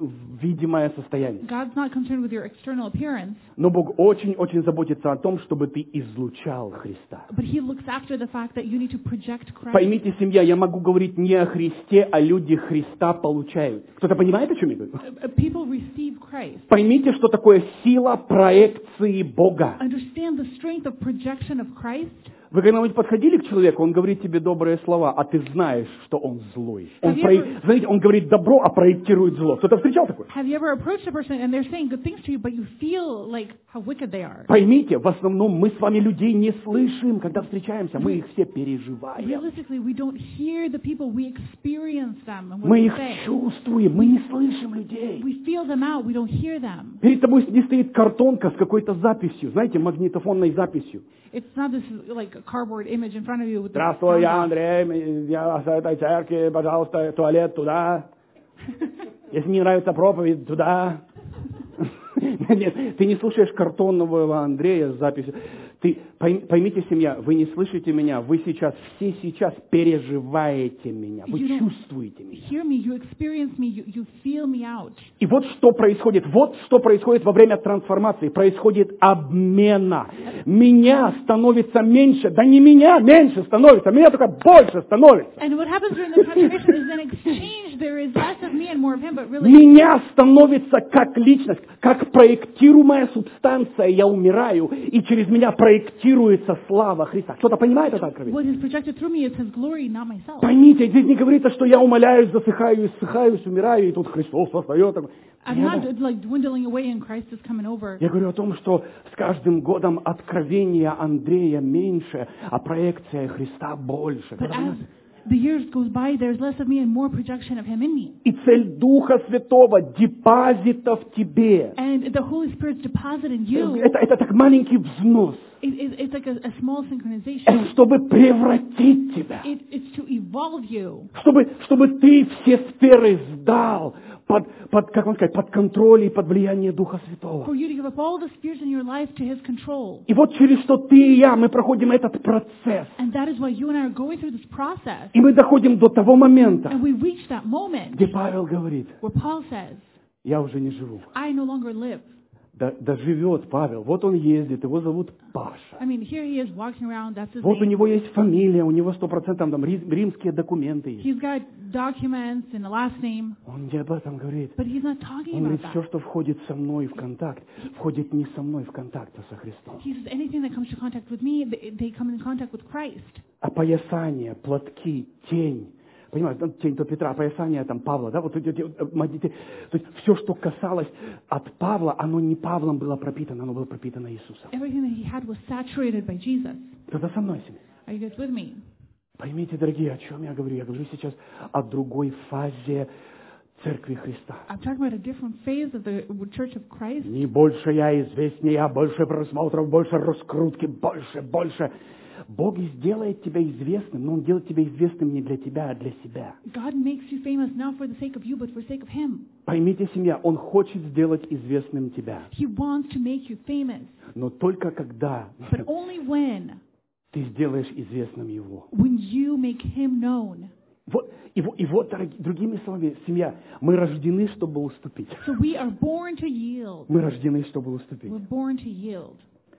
видимое состояние. God's not concerned with your external appearance, Но Бог очень-очень заботится о том, чтобы ты излучал Христа. but He looks after the fact that you need to project Christ. Поймите, семья, я могу говорить не о Христе, а люди Христа получают. Кто-то понимает, о чем я говорю? Uh, People receive Christ. Поймите, что такое сила проекции Бога. understand the strength of projection of Christ. Вы когда-нибудь подходили к человеку, он говорит тебе добрые слова, а ты знаешь, что он злой. Он, Have you про... ever- Знаете, он говорит добро, а проектирует зло. Кто-то встречал такое? Have you ever approached a person and they're saying good things to you, but you feel like how wicked they are? Поймите, в основном мы с вами людей не слышим, когда встречаемся, мы их все переживаем. Realistically, we don't hear the people, we experience them and what Мы they их say. чувствуем, мы не слышим людей. We feel them out, we don't hear them. Перед тобой не стоит картонка с какой-то записью, знаете, магнитофонной записью. It's not this like a cardboard image in front of you with the Здравствуй, я sound off. Андрей, я с этой церкви, пожалуйста, туалет туда. Если не нравится проповедь, туда. Нет, ты не слушаешь картонного Андрея с записью. Ты, поймите, семья, вы не слышите меня, вы сейчас, все сейчас переживаете меня, вы You don't чувствуете меня. Hear me, you experience me, you, you feel me out. И вот что происходит, вот что происходит во время трансформации, происходит обмена. Меня становится меньше, да не меня меньше становится, меня только больше становится. And what happens during the transformation is in exchange there is less of me and more of him, but really Меня становится как личность, как проектируемая субстанция, я умираю, и через меня проектируется слава Христа. Кто-то понимает это откровение? what is projected through me is his glory, not myself. Поймите, здесь не говорится, что я умоляюсь, засыхаю, иссыхаюсь, умираю, и тут Христос восстает. I'm Нет. not like dwindling away and Christ is coming over. Я говорю о том, что с каждым годом откровения Андрея меньше, а проекция Христа больше. But as the years goes by, there's less of me and more projection of him in me. И цель Духа Святого, депозита в тебе. And the Holy Spirit's deposit in you, Это, это так маленький взнос, it, it, it's like a, a small synchronization. это чтобы превратить тебя. It, it's to evolve you. Чтобы, чтобы ты все сферы сдал под, под, как вам сказать, под контроль и под влияние Духа Святого. For you to give up all the spheres in your life to His control. И вот через что ты и я, мы проходим этот процесс. And that is why you and I are going through this process. И мы доходим до того момента, And we reach that moment где Павел говорит, where Paul says, я уже не живу. I no longer live. Да, да живет Павел. Вот он ездит, его зовут Паша. I mean, here he is walking around, that's his Вот у name. него есть фамилия, у него сто процентов там рим- римские документы есть. He's got documents and a last name, Он не об этом говорит. but he's not talking Он about говорит, все, that. что входит со мной в контакт, входит не со мной в контакт, а со Христом. He says anything that comes to contact with me, they, they come in contact with Christ. Опоясание, платки, тень. Понимаете, ну, тень то Петра, опоясание там Павла, да, вот эти, эти, э, мадите. То есть все, что касалось от Павла, оно не Павлом было пропитано, оно было пропитано Иисусом. Everything that he had was saturated by Jesus. Кто-то со мной семья. Are you guys with me? Поймите, дорогие, о чем я говорю? Я говорю сейчас о другой фазе Церкви Христа. I'm talking about a different phase of the Church of Christ. Не больше я известнее, больше просмотров, больше раскрутки, больше, больше. Бог сделает тебя известным, но Он делает тебя известным не для тебя, а для себя. God makes you famous not for the sake of you, but for the sake of Him. Поймите, семья, Он хочет сделать известным тебя, He wants to make you famous, но только когда but only when, ты сделаешь известным Его. when you make Him known. Вот, и, вот- и вот, дорогие, другими словами, семья, мы рождены, чтобы уступить. So we are born to yield. Мы рождены, чтобы уступить. We're born to yield.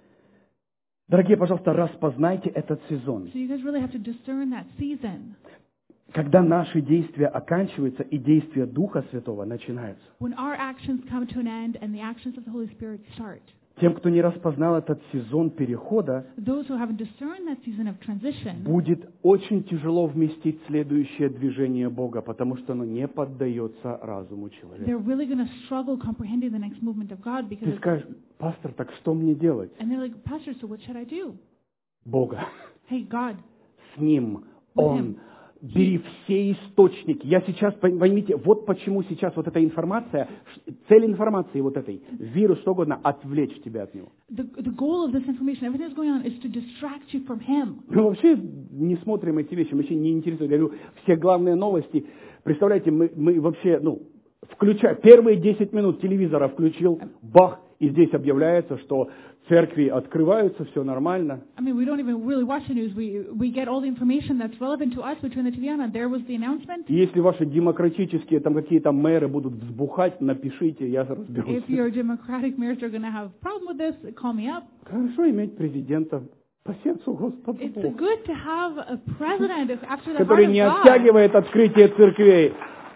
Дорогие, пожалуйста, распознайте этот сезон. So you guys really have to discern that season. Когда наши действия оканчиваются и действия Духа Святого начинаются. When our actions come to an end and the actions of the Holy Spirit start. Тем, кто не распознал этот сезон перехода, Those who haven't discerned that season of transition, будет очень тяжело вместить следующее движение Бога, потому что оно не поддается разуму человека. they're really going to struggle comprehending the next movement of God because Ты it's, скажешь, пастор, так что мне делать? and they're like, Pastor, so what should I do? Бога. Hey, God, С Ним. With Он. Him. Бери все источники. Я сейчас, поймите, вот почему сейчас вот эта информация, ш- цель информации вот этой, вирус, что угодно, отвлечь тебя от него. the, the goal of this information, everything that's going on, is to distract you from Him. Мы вообще не смотрим эти вещи, мы вообще не интересуем. Я говорю, все главные новости, представляете, мы, мы вообще, ну, включая, первые десять минут телевизора включил, бах, и здесь объявляется, что церкви открываются, все нормально. I mean, we don't even really watch the news. We we get all the information that's relevant to us. We turn the T V on, and there was the announcement. И если ваши демократические там какие-то мэры будут взбухать, напишите, я разберусь. If your Democratic mayors are going to have a problem with this, call me up. Хорошо иметь президента по сердцу Господа It's Бога, good to have a president after the heart который of не God, оттягивает открытие церквей,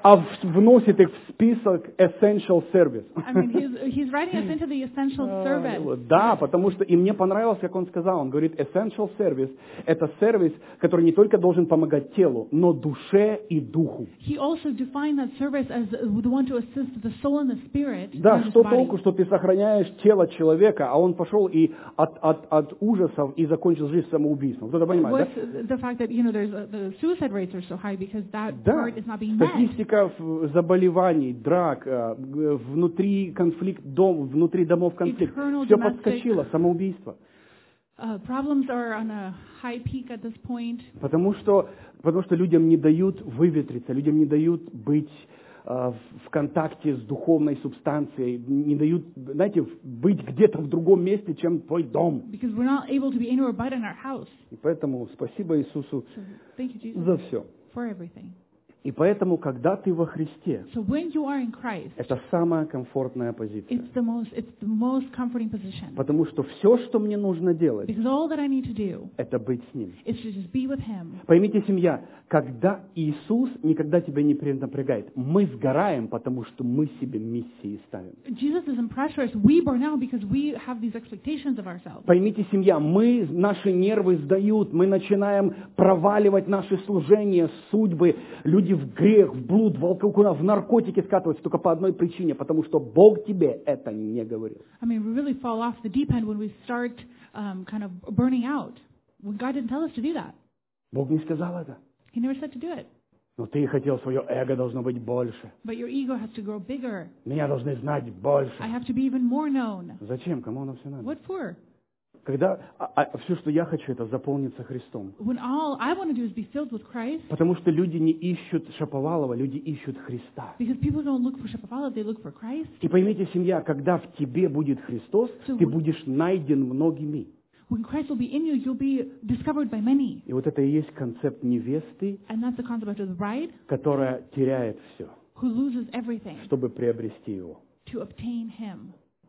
а в- вносит их в список essential service. I mean, he's, he's writing us into the essential service. Вот, Да, потому что, и мне понравилось, как он сказал, он говорит, essential service – это сервис, который не только должен помогать телу, но душе и духу. He also defined that service as the one to assist the soul and the spirit. Да, in his что body. толку, что ты сохраняешь тело человека, а он пошел и от, от, от ужасов и закончил жизнь самоубийством. Кто-то понимает, What's the fact that, you know, there's uh, the suicide rates are so high because that да? part is not being Да, met. статистика в- заболеваний, драк, э, г- внутри конфликт, дом, внутри домов конфликт, Eternal все domestic- подскочило, самоубийство. Uh, problems are on a high peak at this point Потому что, потому что людям не дают выветриться, людям не дают быть э, в в контакте с духовной субстанцией, не дают, знаете, в- быть где-то в другом месте, чем твой дом. because we're not able to be in or abide in our house. И поэтому спасибо Иисусу So thank you, Jesus, за все. for everything. И поэтому, когда ты во Христе, So when you are in Christ, это самая комфортная позиция. it's the most it's the most comforting position. Потому что все, что мне нужно делать, Because all that I need to do это быть с Ним. is to just be with Him. Поймите, семья, когда Иисус никогда тебя не напрягает, мы сгораем, потому что мы себе миссии ставим. Jesus doesn't pressure us. We burn out because we have these expectations of ourselves. Поймите, семья, мы, наши нервы сдают, мы начинаем проваливать наши служения, судьбы, люди в грех, в блуд, в алкоголь, в наркотики скатываются только по одной причине, потому что Бог тебе это не говорил. I mean, we really fall off the deep end when we start um, kind of burning out. When God didn't tell us to do that. Бог не сказал это. He never said to do it. Но ты хотел, свое эго должно быть больше. But your ego has to grow bigger. Меня должны знать больше. I have to be even more known. Зачем? Кому оно все надо? What for? Когда а, а, все, что я хочу, это заполниться Христом. When all I want to do is be filled with Christ, Потому что люди не ищут Шаповалова, люди ищут Христа. because people don't look for Shapovalov, they look for Christ. И поймите, семья, когда в тебе будет Христос, ты будешь найден многими. When Christ will be in you, you'll be discovered by many. И вот это и есть концепт невесты, And that's the concept of the bride которая теряет все, who loses everything чтобы приобрести его. to obtain Him.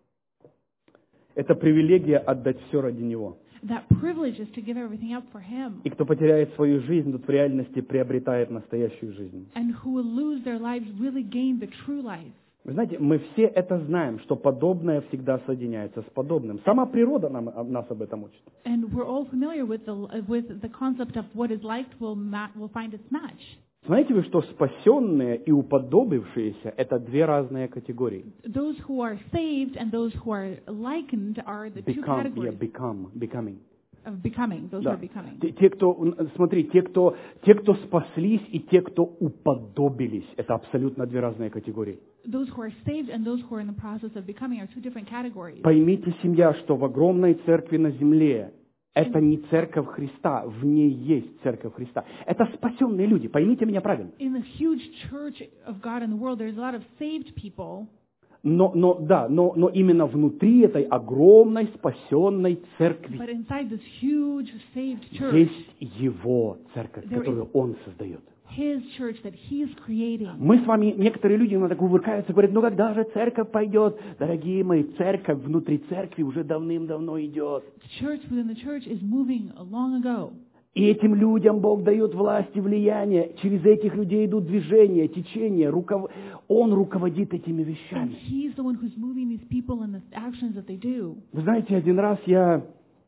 Это привилегия отдать все ради него. That privilege is to give everything up for Him. И кто потеряет свою жизнь, тот в реальности приобретает настоящую жизнь. And who will lose their lives really gain the true life. Вы знаете, мы все это знаем, что подобное всегда соединяется с подобным. Сама природа нам, нас об этом учит. And we're all familiar with the with the concept of what is liked will ma- will find its match. Знаете вы, что спасенные и уподобившиеся – это две разные категории? Those who are saved and those who are likened are the two Become, yeah, categories become, becoming. of becoming. Those who Да. are becoming. Те, те, кто, м, смотри, те кто, те, кто спаслись и те, кто уподобились – это абсолютно две разные категории. Those who are saved and those who are in the process of becoming are two different categories. Поймите, семья, что в огромной церкви на земле это не церковь Христа, в ней есть церковь Христа. Это спасенные люди, поймите меня правильно. In the huge church of God in the world, there's a lot of saved people. Но, но, да, но, но именно внутри этой огромной спасенной церкви But inside this huge saved church, есть Его церковь, There которую Он создает. His church that He's creating. Мы с вами, некоторые люди иногда кувыркаются, говорят, ну когда же церковь пойдет? Дорогие мои, церковь внутри церкви уже давным-давно идет. The church within the church is moving long ago. И этим людям Бог дает власть и влияние. Через этих людей идут движения, течения. Руков... Он руководит этими And вещами. He's the one who's moving these people and the actions that they do. Вы знаете, один раз я...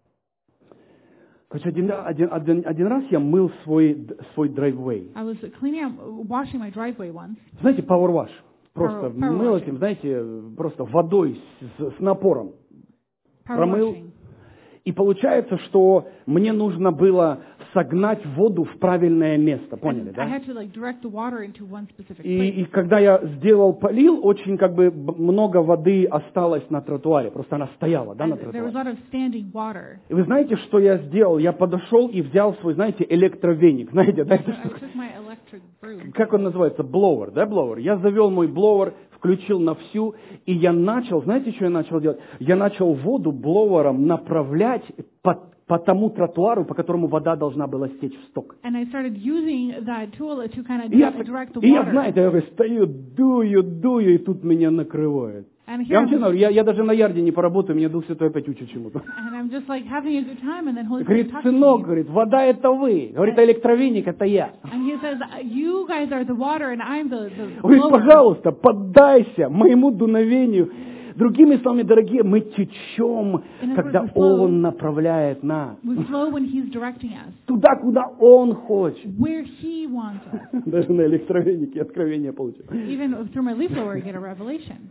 Короче, один, один, один, один раз я мыл свой, свой драйввей. I was cleaning out, washing my driveway once. Знаете, power wash. Просто Power- power мыл washing. этим, знаете, просто водой с, с напором. Power Промыл. washing. И получается, что мне нужно было согнать воду в правильное место. Поняли, And I да? had to like direct the water into one specific И, place. и когда я сделал, полил, очень как бы б- много воды осталось на тротуаре. Просто она стояла, да, на And there was a тротуаре. lot of standing water. И вы знаете, что я сделал? Я подошел и взял свой, знаете, электровеник. Знаете, да, это I штука? took my electric broom. Как он называется? Блоуэр, да, блоуэр? Я завел мой блоуэр, включил на всю, и я начал, знаете, что я начал делать? Я начал воду блоуэром направлять по, по тому тротуару, по которому вода должна была стечь в сток. And I started using that tool to kind of И я, direct the и я, water. знаете, я говорю, стою, дую, дую, и тут меня накрывает. And here Я вам I'm, честно говорю, я, я даже на ярде не поработаю, мне Дух Святой опять учит чему-то. and I'm just like having a good time, and then Holy Spirit Говорит, talks to сынок, me. говорит, вода это вы. Говорит, а электровеник это я. And he says, you guys are the water, and I'm the, the Говорит, blower. пожалуйста, поддайся моему дуновению. Другими словами, дорогие, мы течем, когда Он направляет нас. We flow when He's directing us, Туда, куда Он хочет. where He wants us. Даже на электровенике откровение получил. Even through my leaf blower, I get a revelation.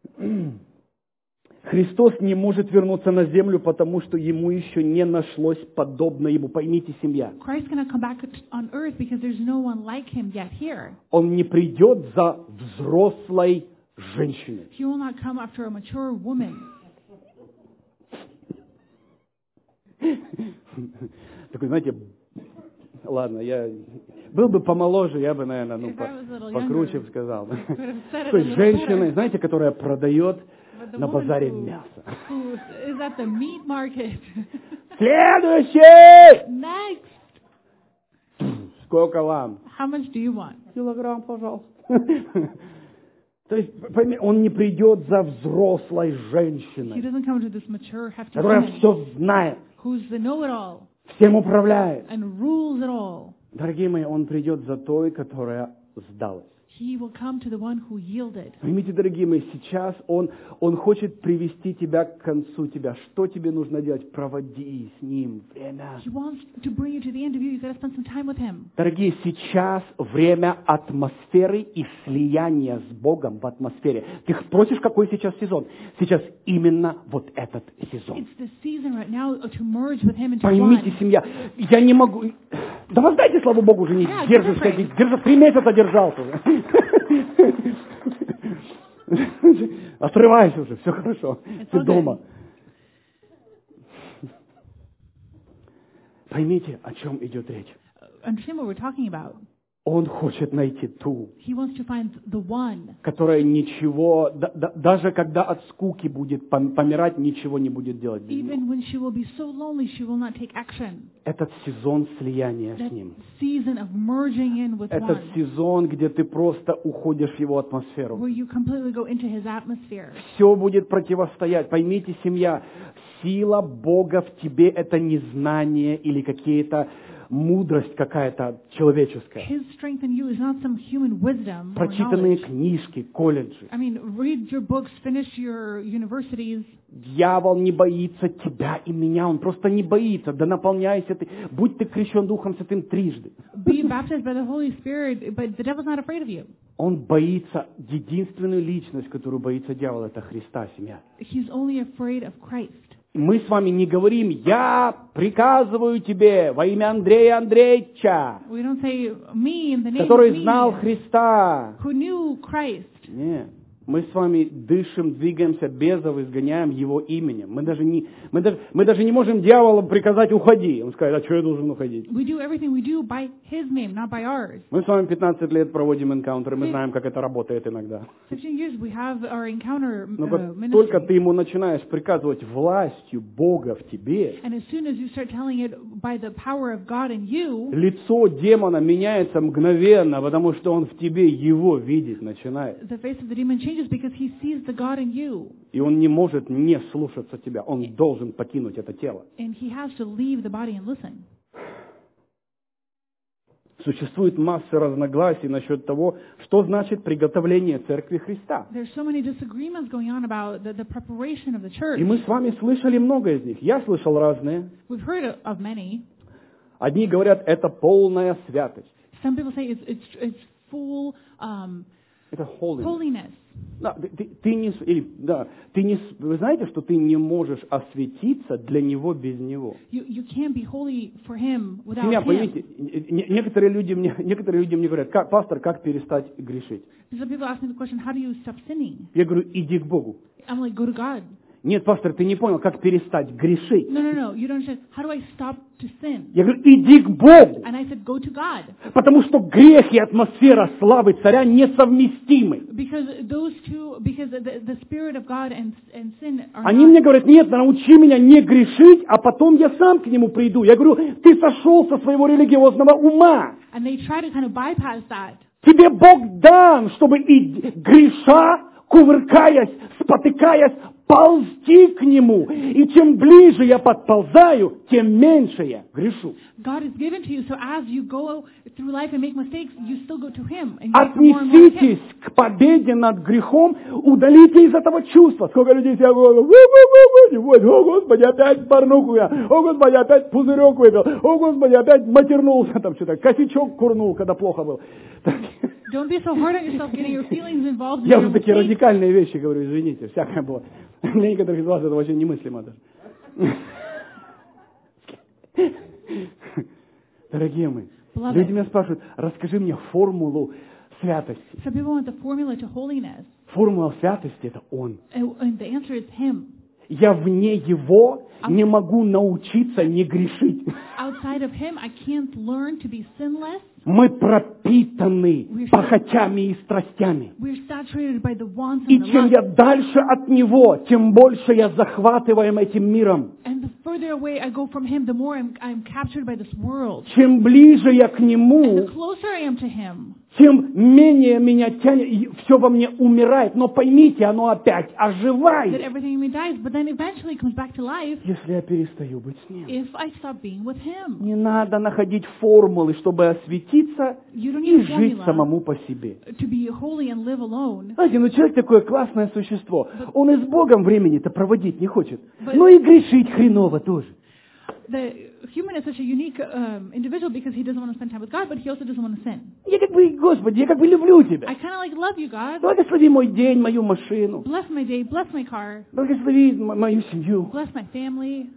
Христос не может вернуться на землю, потому что Ему еще не нашлось подобно Ему. Поймите, семья. Christ cannot come back on earth because there's no one like Him yet here. Он не придет за взрослой женщиной. He will not come after a mature woman. Такой, знаете, ладно, я был бы помоложе, я бы, наверное, ну, If I was a little покруче younger, сказал. could have said it a Той little женщиной, better. знаете, которая продает But the на woman базаре who, мясо. who is at the meat market. Следующий! Next, Сколько вам? how much do you want? Килограмм, пожалуйста. То есть, пойми, он не придет за взрослой He женщиной, doesn't come to this mature, hefty которая woman все знает, who's the know-it-all всем управляет. and rules it all. Дорогие мои, он придет за той, которая сдалась. He will come to the one who yielded. Поймите, дорогие мои, сейчас он, он хочет привести тебя к концу тебя. Что тебе нужно делать? Проводи с ним время. He wants to bring you to the end of you. You've got to spend some time with Him. Дорогие, сейчас время атмосферы и слияния с Богом в атмосфере. Ты спросишь, какой сейчас сезон? Сейчас именно вот этот сезон. It's the season right now to merge with Him into Поймите, one. семья, я не могу... Да воздайте, слава Богу, уже не Yeah, держишь, give как держишь, три месяца держался уже. Отрывайся уже, все хорошо, ты дома. Поймите, о чем идет речь. Understand what we're talking about. Он хочет найти ту, He wants to find the one которая ничего, да- да- даже когда от скуки будет пом- помирать, ничего не будет делать без него. even when she will be so lonely, she will not take action. Этот сезон слияния That с ним. season of merging in with Этот one, сезон, где ты просто уходишь в его атмосферу. where you completely go into His atmosphere. Все будет противостоять. Поймите, семья, сила Бога в тебе – это не знание или какие-то мудрость какая-то человеческая. His strength in you is not some human wisdom or Прочитанные knowledge. книжки, колледжи. I mean, read your books, finish your universities. Дьявол не боится тебя и меня, он просто не боится. Да наполняйся ты, будь ты крещен Духом Святым трижды. Be baptized by the Holy Spirit, but the devil's not afraid of you. Он боится, единственную личность, которую боится дьявол, это Христа, семья. He's only afraid of Christ. Мы с вами не говорим, я приказываю тебе во имя Андрея Андреевича, We don't say me in the name который of me, знал Христа. who knew Christ. Нет. Мы с вами дышим, двигаемся, безов изгоняем Его именем. Мы даже не, мы даже, мы даже не можем дьяволу приказать «уходи». Он скажет, а что я должен уходить? We do everything we do by His name, not by ours. Мы с вами пятнадцать лет проводим энкаунтеры, мы знаем, как это работает иногда. Fifteen years we have our encounter Но uh, как только ministry. ты ему начинаешь приказывать властью Бога в тебе, And as soon as you start telling it by the power of God in you, лицо демона меняется мгновенно, потому что он в тебе его видеть начинает. the face of the demon changes because he sees the God in you. И он не может не слушаться тебя. Он должен покинуть это тело. And he has to leave the body and listen. Существует масса разногласий насчет того, что значит приготовление Церкви Христа. There's so many disagreements going on about the, the preparation of the church. И мы с вами слышали много из них. Я слышал разные. We've heard of many. Одни говорят, это полная святость. Some people say it's it's it's full um, Это holiness. holiness. Да, ты, ты- ты не, с- или, да, ты не, с- вы знаете, что ты не можешь осветиться для Него без Него. You you can't be holy for Him without Семья, Him. поймите, не- некоторые люди мне, некоторые люди мне говорят, как, пастор, как перестать грешить? Some people ask me the question, how do you stop sinning? Я говорю, иди к Богу. I'm like, go to God. Нет, пастор, ты не понял, как перестать грешить. No, no, no. You don't understand. How do I stop to sin? Я говорю, иди к Богу. And I said, go to God. Потому что грех и атмосфера славы царя несовместимы. Because those two, because the, the Spirit of God and, and sin are Они not. мне говорят, нет, научи меня не грешить, а потом я сам к нему приду. Я говорю, ты сошел со своего религиозного ума. And they try to kind of bypass that. Тебе Бог дан, чтобы и греша кувыркаясь, спотыкаясь, ползти к Нему. И чем ближе я подползаю, тем меньше я грешу. God is given to you, so as you go through life and make mistakes, you still go to Him. And you become more and more like Him. Отнеситесь к победе над грехом, удалите из этого чувства. Сколько людей себя говорят, о, Господи, опять порнуху я, о, Господи, опять пузырек выпил, о, Господи, опять матернулся, там что-то, косячок курнул, когда плохо был. Don't be so hard on yourself getting your feelings involved in Я your уже такие mistakes. радикальные вещи говорю, извините, всякое было. Для некоторых из вас это вообще немыслимо даже. Дорогие мои, люди меня спрашивают, расскажи мне формулу святости. Some people want the formula to holiness, Формула святости – это Он. and and the answer is Him. Я вне Его не могу научиться не грешить. Outside of Him, I can't learn to be sinless. Мы пропитаны похотями и страстями. We're saturated by the wants И and the чем lusts. я дальше от Него, тем больше я захватываем этим миром. And the further away I go from Him, the more I'm, I'm captured by this world. Чем ближе я к And the Нему, closer I am to Him, тем менее меня тянет, и все во мне умирает. Но поймите, оно опять that оживает, everything in me dies, but then eventually it comes back to life если я перестаю быть с Ним. if I stop being with Him. Не надо находить формулы, чтобы осветиться You don't и need a жить formula самому по себе. to be holy and live alone. Знаете, ну человек такое классное существо. Он и с Богом времени-то проводить не хочет. But- Ну и грешить хреново тоже. The human is such a unique um, individual because he doesn't want to spend time with God, but he also doesn't want to sin. Я как бы, Господи, я как бы люблю I Тебя. kind of like love you, God. Благослови мой день, мою машину. Bless my day, bless my car, Благослови м- мою семью. bless my family.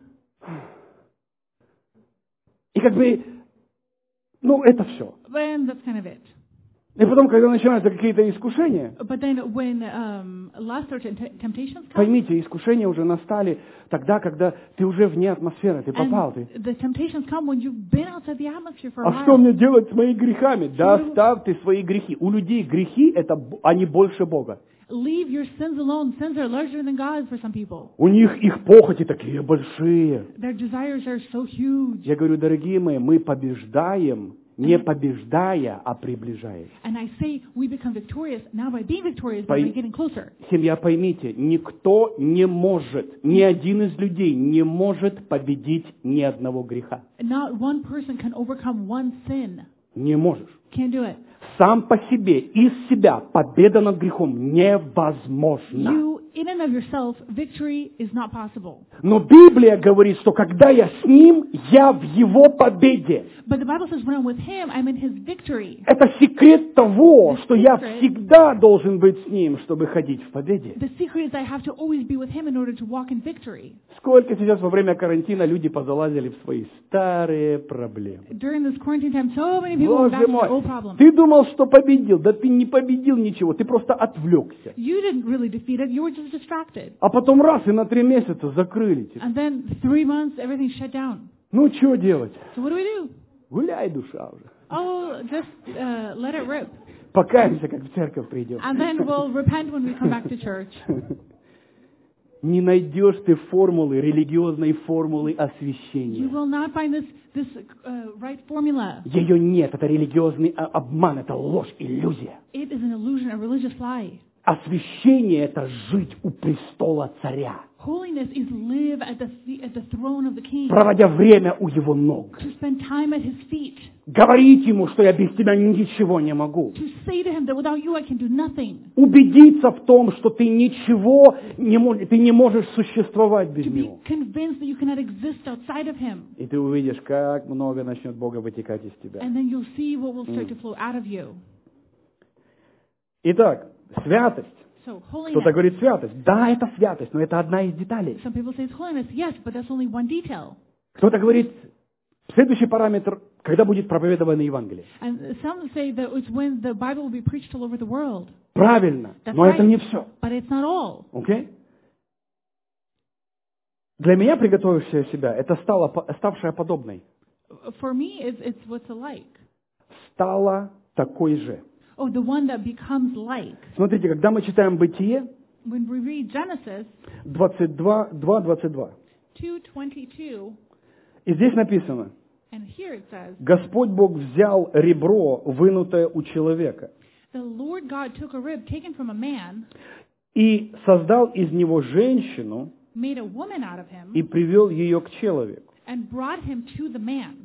И как бы, ну это все. Then that's kind of it. И потом, когда начинаются какие-то искушения, But then when um, lust or tempt- temptations come, поймите, искушения уже настали тогда, когда ты уже вне атмосферы, ты попал. Ты. and the temptations come when you've been outside the atmosphere for a А что while. мне делать с моими грехами? Да оставь ты свои грехи. У людей грехи, это б- они больше Бога. Leave your sins alone. Sins are larger than God for some people. У них их похоти такие большие. Their desires are so huge. Я говорю, дорогие мои, мы побеждаем, не побеждая, а приближаясь. And I say we become victorious not by being victorious, but Пой- by getting closer. Семья, поймите, никто не может, ни один из людей не может победить ни одного греха. Not one person can overcome one sin. Не можешь. Can't do it. Сам по себе, из себя, победа над грехом невозможна. You, in and of yourself, victory is not possible. Но Библия говорит, что когда я с Ним, я в Его победе. But the Bible says when I'm with Him, I'm in His victory. Это секрет того, что я всегда должен быть с Ним, чтобы ходить в победе. The secret is I have to always be with Him in order to walk in victory. Сколько сейчас во время карантина люди позалазили в свои старые проблемы. During this quarantine time, so many people were back Боже to their old мой, problems. ты думал, что победил, да ты не победил ничего, ты просто отвлекся. You didn't really defeat it, you were just distracted. А потом раз и на три месяца закрыли тебя. And then three months, everything shut down. Ну, что делать? So what do we do? Гуляй, душа уже. Oh, just uh, let it rip. Покаемся, как в церковь придем. And then we'll repent when we come back to church. Не найдешь ты формулы, религиозной формулы You освящения. will not find this, this uh, right formula. Ее нет, это религиозный а, обман, это ложь, иллюзия. It is an illusion, a religious lie. Освящение – это жить у престола царя, Holiness is live at the, fe- at the throne of the King. проводя время у его ног. To spend time at His feet. Говорить ему, что я без тебя ничего не могу. To say to Him that without you I can do nothing. Убедиться в том, что ты ничего не можешь, ты не можешь существовать без To be него. convinced that you cannot exist outside of Him. И ты увидишь, как много начнет Бога вытекать из тебя. And then you'll see what will start to flow out of you. Итак, святость. So Кто-то holiness. говорит святость. Да, это святость, но это одна из деталей. Some people say it's holiness. Yes, but that's only one detail. Кто-то говорит, следующий параметр, когда будет проповедовано Евангелие. And some say that it's when the Bible will be preached all over the world. Правильно, That's но это right. не все. But it's not all. Окей? Для меня, приготовившая себя, это стало, по- ставшая подобной. For me, it's, it's what's alike. Стала такой же. Oh, the one that becomes like. Смотрите, когда мы читаем Бытие, When we read Genesis двадцать два, два, двадцать два. two twenty-two, И здесь написано, and here it says, Господь Бог взял ребро, вынутое у человека, the Lord God took a rib taken from a man И создал из него женщину made a woman out of him, и привел ее к человеку. and brought him to the man.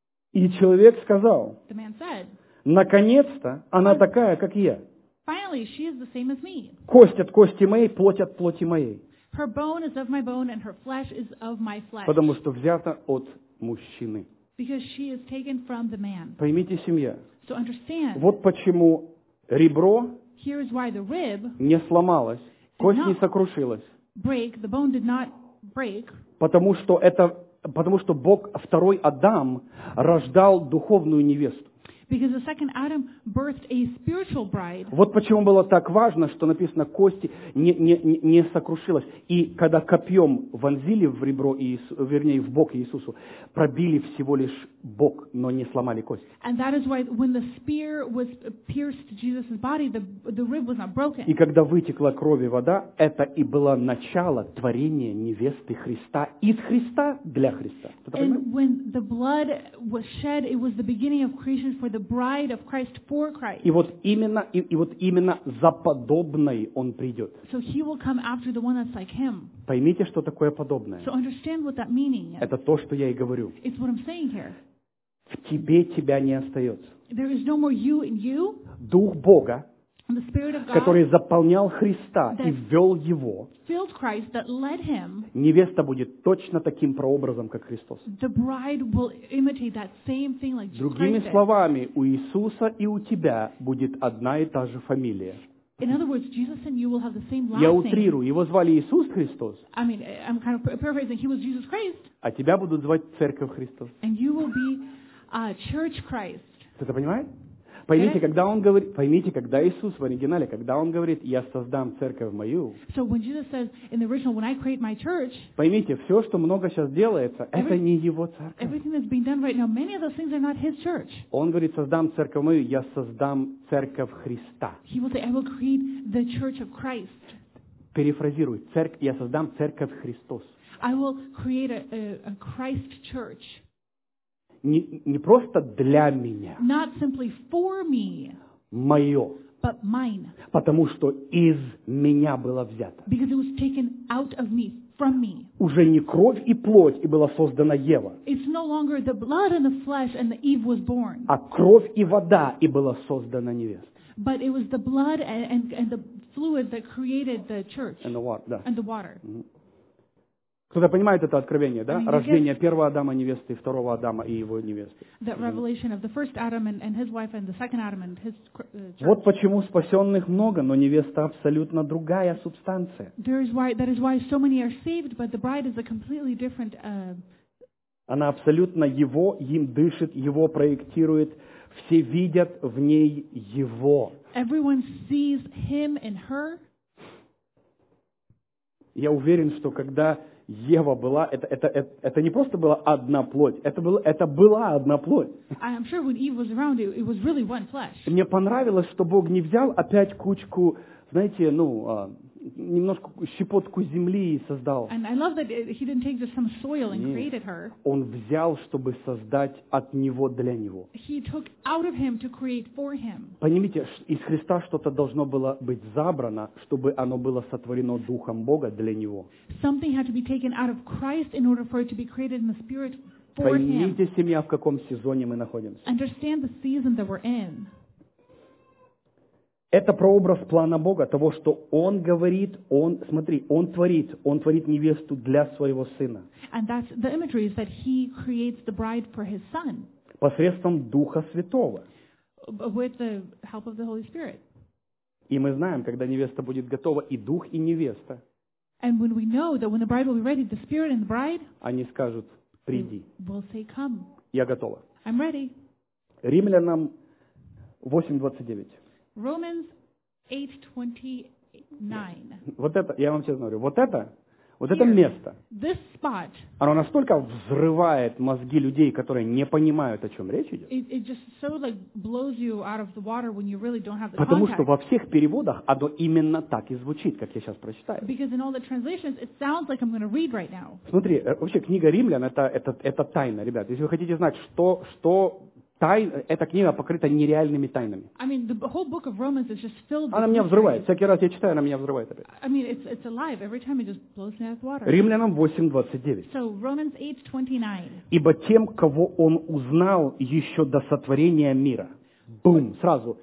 И человек сказал: The man said, наконец-то она такая, как я. finally, she is the same as me. Кость от кости моей, плоть от плоти моей. Her bone is of my bone, and her flesh is of my flesh. Потому что взято от мужчины. Because she is taken from the man. Поймите, семья, So understand, вот почему ребро here is why the rib не сломалось, кость не сокрушилась. break, the bone did not break, Потому что это, потому что Бог, второй Адам, рождал духовную невесту. because the second Adam birthed a spiritual bride. Вот почему было так важно, что написано, кости не, не, не не сокрушилась. И когда копьем вонзили в ребро, Иису, вернее, в бок Иисусу, пробили всего лишь бок, но не сломали кость. And that is why when the spear was pierced Jesus' body, the, the rib was not broken. И когда вытекла кровь и вода, это и было начало творения невесты Христа из Христа для Христа. Кто-то понимает? And when the blood was shed, it was the beginning of creation for the bride of Christ for Christ. И вот именно, и, и вот именно за подобной Он придет. So he will come after the one that's like him. Поймите, что такое подобное. So understand what that meaning is. Это то, что я и говорю. It's what I'm saying here. В тебе тебя не остается. There is no more you in you. Дух Бога, And the Spirit of God который заполнял Христа и that ввел Его, filled Christ, that led him, невеста будет точно таким прообразом, как Христос. the bride will imitate that same thing like Jesus Другими Christ did. словами, у Иисуса и у тебя будет одна и та же фамилия. In other words, Jesus and you will have the same Я last name. утрирую. Его звали Иисус Христос, I mean, I'm kind of paraphrasing. He was Jesus Christ, а тебя будут звать Церковь Христос. and you will be uh, Church Christ. Кто-то понимает? Поймите, когда он говорит, поймите, когда Иисус в оригинале, когда он говорит, я создам церковь мою, So when Jesus says in the original, when I create my church, поймите, все, что много сейчас делается, это не его церковь. everything that's being done right now, many of those things are not his church. Он говорит, создам церковь мою, я создам церковь Христа. He will say, I will create the church of Christ. Перефразирую, церковь, я создам церковь Христос. I will create a, a, a Christ church. Не, не просто для меня, Not simply for me, мое, but mine. потому что из меня было взято. Because it was taken out of me, from me. Уже не кровь и плоть, и была создана Ева, It's no longer the blood and the flesh and the Eve was born. а кровь и вода, и была создана невеста. But it was the blood and, and, and the fluid that created the church And the water, да. and the water. Кто-то понимает это откровение, да? I mean, you Рождение первого Адама невесты, и второго Адама и его невесты. That revelation of the first Adam and, and his wife and the second Adam and his uh, church. Вот почему спасенных много, но невеста абсолютно другая субстанция. There is why, that is why so many are saved, but the bride is a completely different. Uh, Она абсолютно его, им дышит, его проектирует. Все видят в ней его. everyone sees him and her. Я уверен, что когда Ева была, это, это, это, это не просто была одна плоть, это, было, это была одна плоть. I am sure when Eve was around, it, it was really one flesh. Мне понравилось, что Бог не взял опять кучку, знаете, ну, а, немножко щепотку земли и создал. And I love that he didn't take just some soil and Нет. created her. Он взял, чтобы создать от Него для Него. He took out of him to create for him. Понимаете, ш- из Христа что-то должно было быть забрано, чтобы оно было сотворено Духом Бога для Него. Something had to be taken out of Christ in order for it to be created in the Spirit for him. Поймите, семья, в каком сезоне мы находимся. Understand the season that we're in. Это прообраз плана Бога, того, что Он говорит, Он, смотри, Он творит, Он творит невесту для своего Сына. And that's the imagery is that he creates the bride for his son Посредством Духа Святого. with the help of the Holy Spirit. И мы знаем, когда невеста будет готова, и Дух, и невеста, And when we know that when the bride will be ready, the Spirit and the bride они скажут, приди, will say, come, я готова. I'm ready. Римлянам восемь двадцать девять. Romans eight twenty-nine. Вот это, я вам честно говорю, вот это, вот это Here. место, This spot, оно настолько взрывает мозги людей, которые не понимают, о чем речь идет. it, it just so like blows you out of the water when you really don't have the Потому что context. во всех переводах оно именно так и звучит, как я сейчас прочитаю. Because in all the translations, it sounds like I'm going to read right now. Смотри, э, вообще книга Римлян это, это, это тайна, ребят. Если вы хотите знать, что, что тай... эта книга покрыта нереальными тайнами. I mean, the whole book of Romans is just filled with Она меня взрывает. mysteries. Всякий раз я читаю, она меня взрывает опять. I mean, it's it's alive. Every time it just blows me out of water. Римлянам восемь двадцать девять. So Romans eight twenty-nine. Ибо тем, кого он узнал еще до сотворения мира. Бум, сразу.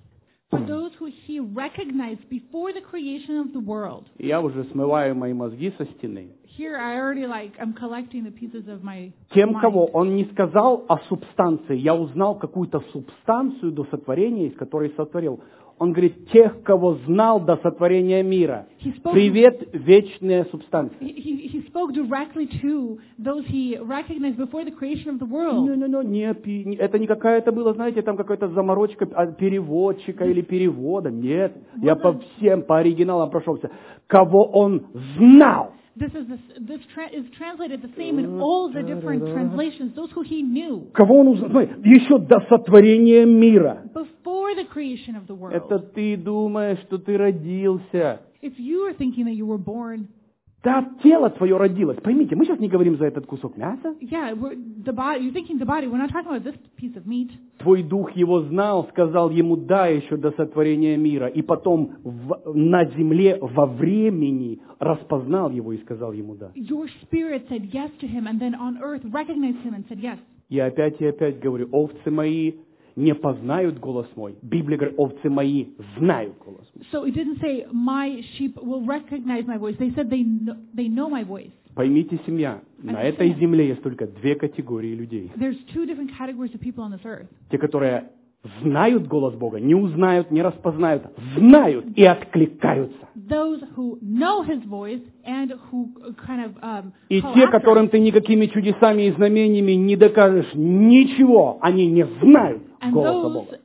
For those who he recognized before the creation of the world. Я уже смываю мои мозги со стены. Here I already like I'm collecting the pieces of my Тем, mind. кого он не сказал о субстанции. Я узнал какую-то субстанцию до сотворения, из которой сотворил. Он говорит, тех, кого знал до сотворения мира. Spoke, Привет, вечная субстанция. he, he, he spoke directly to those he recognized before the creation of the world. Не, не, не, не, это не какая-то была, знаете, там какая-то заморочка переводчика или перевода. Нет, вот я по всем, по оригиналам прошелся. Кого он знал. This is this, this tra- is translated the same in all the different translations. Those who he knew. Кого он узнал? Еще до сотворения мира. Before the creation of the world. Это ты думаешь, что ты родился. If you are thinking that you were born. Да, тело твое родилось. Поймите, мы сейчас не говорим за этот кусок мяса. Yeah, we're, the body. You're thinking the body. We're not talking about this piece of meat. Твой дух его знал, сказал ему да еще до сотворения мира, и потом в, на земле во времени распознал его и сказал ему да. Your spirit said yes to him, and then on earth recognized him and said yes. Я опять и опять говорю, овцы мои не познают голос мой. Библия говорит, овцы мои знают голос мой. So it didn't say my sheep will recognize my voice. They said they know, they know my voice. Поймите, семья, на этой земле есть только две категории людей. There's two different categories of people on this earth. Те, которые знают голос Бога, не узнают, не распознают, знают и откликаются. Those who know His voice and who kind of um, И те, которым ты никакими чудесами и знамениями не докажешь ничего, они не знают голоса Бога.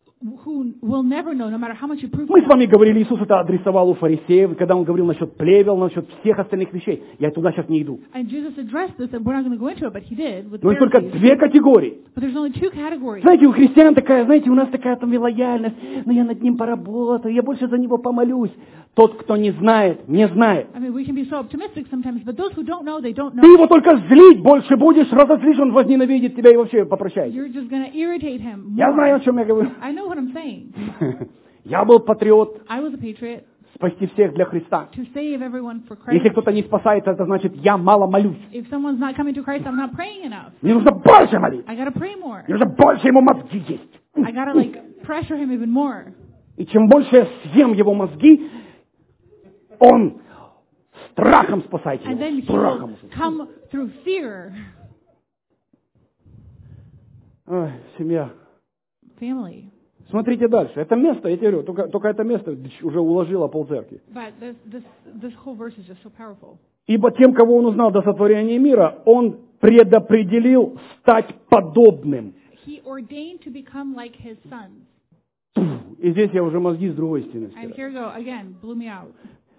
Who will never know, no matter how much you prove. Мы с вами говорили, Иисус это адресовал у фарисеев, когда Он говорил насчет плевел, насчет всех остальных вещей. Я туда сейчас не иду. And Jesus addressed this, and we're not going to go into it, but He did. With Но есть только две категории. But there's only two categories. Знаете, у христиан такая, знаете, у нас такая там лояльность, но я над ним поработаю, я больше за него помолюсь. Тот, кто не знает, не знает. I mean, we can be so optimistic sometimes, but those who don't know, they don't know. Ты его только злить больше будешь, разозлишь, он возненавидит тебя и вообще попрощается. You're just going to irritate him more. Я знаю, о чем я говорю. I know what I'm saying. Я был патриот. I was a patriot. Спасти всех для Христа. To save everyone for Christ. Если кто-то не спасается, это значит, я мало молюсь. If someone's not coming to Christ, I'm not praying enough. Мне нужно больше молиться. I gotta pray more. Мне нужно больше ему мозги есть. I gotta like pressure him even more. И чем больше я съем его мозги, он страхом спасает And then его. he Страхом. will come through fear. Ой, семья. Family. Смотрите дальше. Это место, я тебе говорю, только, только это место уже уложило полцеркви. But this, this, this whole verse is just so powerful. Ибо тем, кого он узнал до сотворения мира, он предопределил стать подобным. He ordained to become like his sons. И здесь я уже мозги с другой стены And стираю. here we go again, blew me out.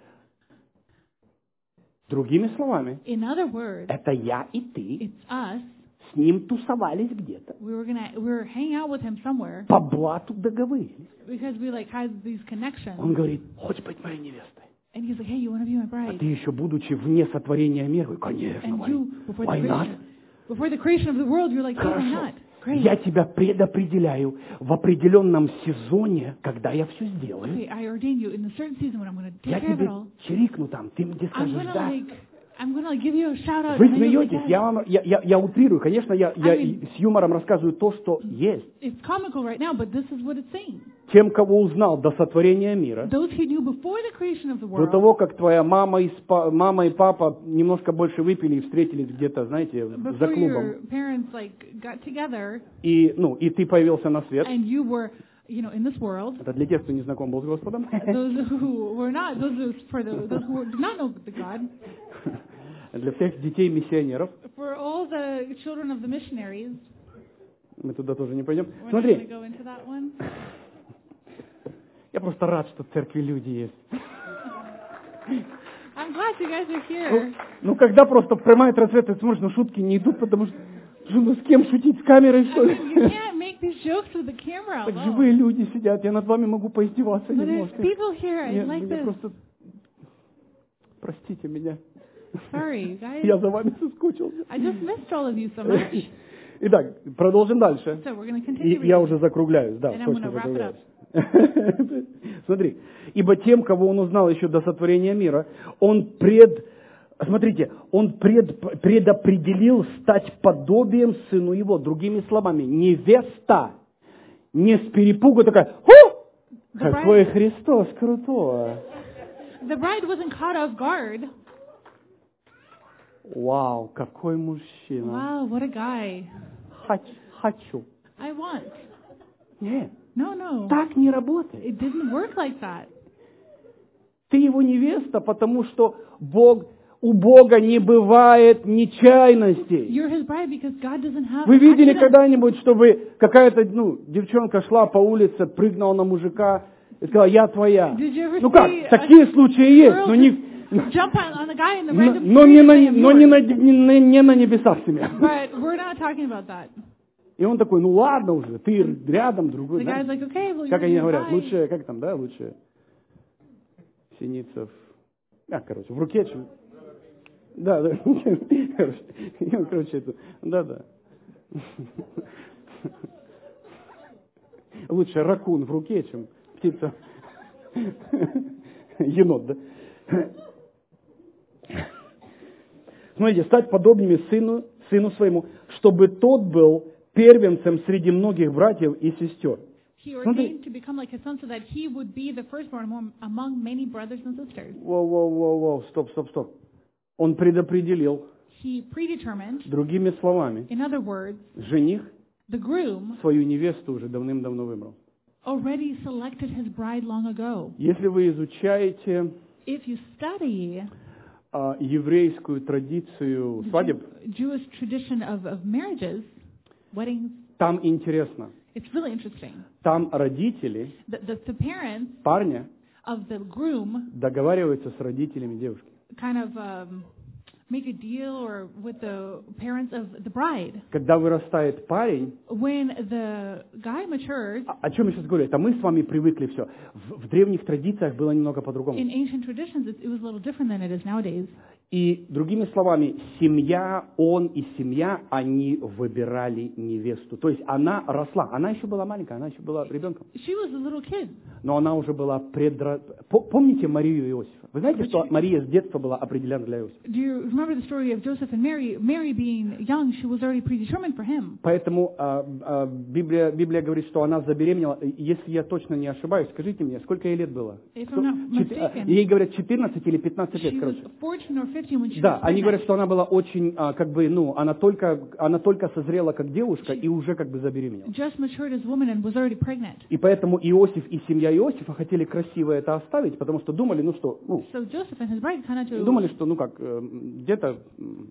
Другими словами, In other words, это я и ты it's us. с ним тусовались где-то. We were gonna we were hanging out with him somewhere По блату договорились. because we like had these connections. Он говорит, хочешь быть моей невестой? And he's like, hey, you want to be my А bride? ты еще, будучи вне сотворения мира, говорю, конечно, And why, you, before the why not? creation, before the creation of the world, you're like, hey, why Хорошо. not? Great. Я тебя предопределяю в определенном сезоне, когда я все сделаю. Okay, I ordain you in a certain season when I'm going to Я take care of it тебе all. чирикну там, ты мне I'm скажешь gonna да. like, I'm gonna give you a shout out. Вы and then you'll be смеетесь, like, я вам, я, я, я утрирую. Конечно, я, я I mean- с юмором рассказываю то, что есть. It's comical right now, but this is what it's saying. Тем, кого узнал до сотворения мира, Those he knew before the creation of the до world, того, как твоя мама и, спа- мама и папа немножко больше выпили и встретились где-то, знаете, за before клубом. your parents like got together И, ну, и ты появился на свет. and you were, you know, in this world. Это для тех, кто не знаком был с Господом. Those who were not, those are for the, those who did not know the God, Для всех детей миссионеров. for all the children of the missionaries. Мы туда тоже не пойдем. We're not going to Смотри, go into that one. я просто рад, что в церкви люди есть. I'm glad you guys are Ну, here. ну, когда просто прямая трансляция, ты смотришь, ну, шутки не идут, потому что ну, с кем шутить, с камерой, что ли? You can't make these jokes with the camera Так alone. живые люди сидят, я над вами могу поиздеваться But there's немножко. people here. I Нет, like мне this. просто... Простите меня. Sorry, you guys. Я за вами соскучился. I just missed all of you so much. Итак, продолжим дальше. So we're going to И continue я reading. уже закругляюсь, да, And I'm точно gonna wrap it закругляюсь. Смотри, ибо тем, кого он узнал еще до сотворения мира, он пред, смотрите, он пред, предопределил стать подобием сыну его. Другими словами, невеста не с перепугу такая: «Ху! Какой Христос крутой!» The bride wasn't caught off guard. Вау, какой мужчина! Wow, what a guy. Хач, хочу. I want. Нет, No, no. так не работает. It didn't work like that. Ты его невеста, потому что Бог, у Бога не бывает нечаянностей. You're his bride because God doesn't have Вы видели accidents. когда-нибудь, чтобы какая-то, ну, девчонка шла по улице, прыгнула на мужика и сказала: «Я твоя». Did you ever Ну как, see такие случаи есть, girl но не, jump on, on the guy in the но, random но street не, and на, say, "I'm но не, yours." на, не, на- не на небесах с ними. But we're not talking about that. И он такой: «Ну ладно уже, ты рядом, другой». The Да? guy's like, okay, well, Как you're они your говорят, bride. лучше, как там, да, лучше синица в... А, короче, в руке, чем... Да, да, короче, и он, короче, это... Да, да. Лучше ракун в руке, чем птица... Енот, да? Смотрите, стать подобными сыну, сыну своему, чтобы тот был первенцем среди многих братьев и сестер. He ordained to become like his son so that he would be the firstborn among, among many brothers and sisters. Воу, воу, воу, воу, стоп, стоп, стоп. Он предопределил, He predetermined, другими словами, in other words, жених the groom свою невесту уже давным-давно выбрал. already selected his bride long ago. Если вы изучаете If you study а, еврейскую традицию the свадеб, Jew- Jewish tradition of, of marriages, weddings, там интересно. it's really interesting. Там родители The, the, the parents парня of the groom договариваются с родителями девушки. kind of um, make a deal or with the parents of the bride. Когда вырастает парень, When the guy matures, о, о чем я сейчас говорю, это мы с вами привыкли все. В, в древних традициях было немного по-другому. in ancient traditions, it, it was a little different than it is nowadays. И другими словами, семья, он и семья, они выбирали невесту. То есть она росла, она еще была маленькая, она еще была ребенком. She was a little kid. Но она уже была предра... По- Помните Марию и Иосифа? Вы знаете, что Мария с детства была определена для Иосифа? Do you remember the story of Joseph and Mary? Mary being young, she was already predetermined for him. Поэтому а, а, Библия, Библия говорит, что она забеременела. Если я точно не ошибаюсь, скажите мне, сколько ей лет было? If Кто- I'm not чет- а, mistaken, Ей говорят четырнадцать или пятнадцать лет, she was короче. fourteen or fifteen when she Да, was они pregnant. говорят, что она была очень, а, как бы, ну, она только, она только созрела как девушка и уже как бы забеременела. Just matured as a woman and was already pregnant. И поэтому Иосиф и семья Иосифа хотели красиво это оставить, потому что думали, ну что, ну, So Joseph and his bride kind of to думали, что, ну как, э, где-то м,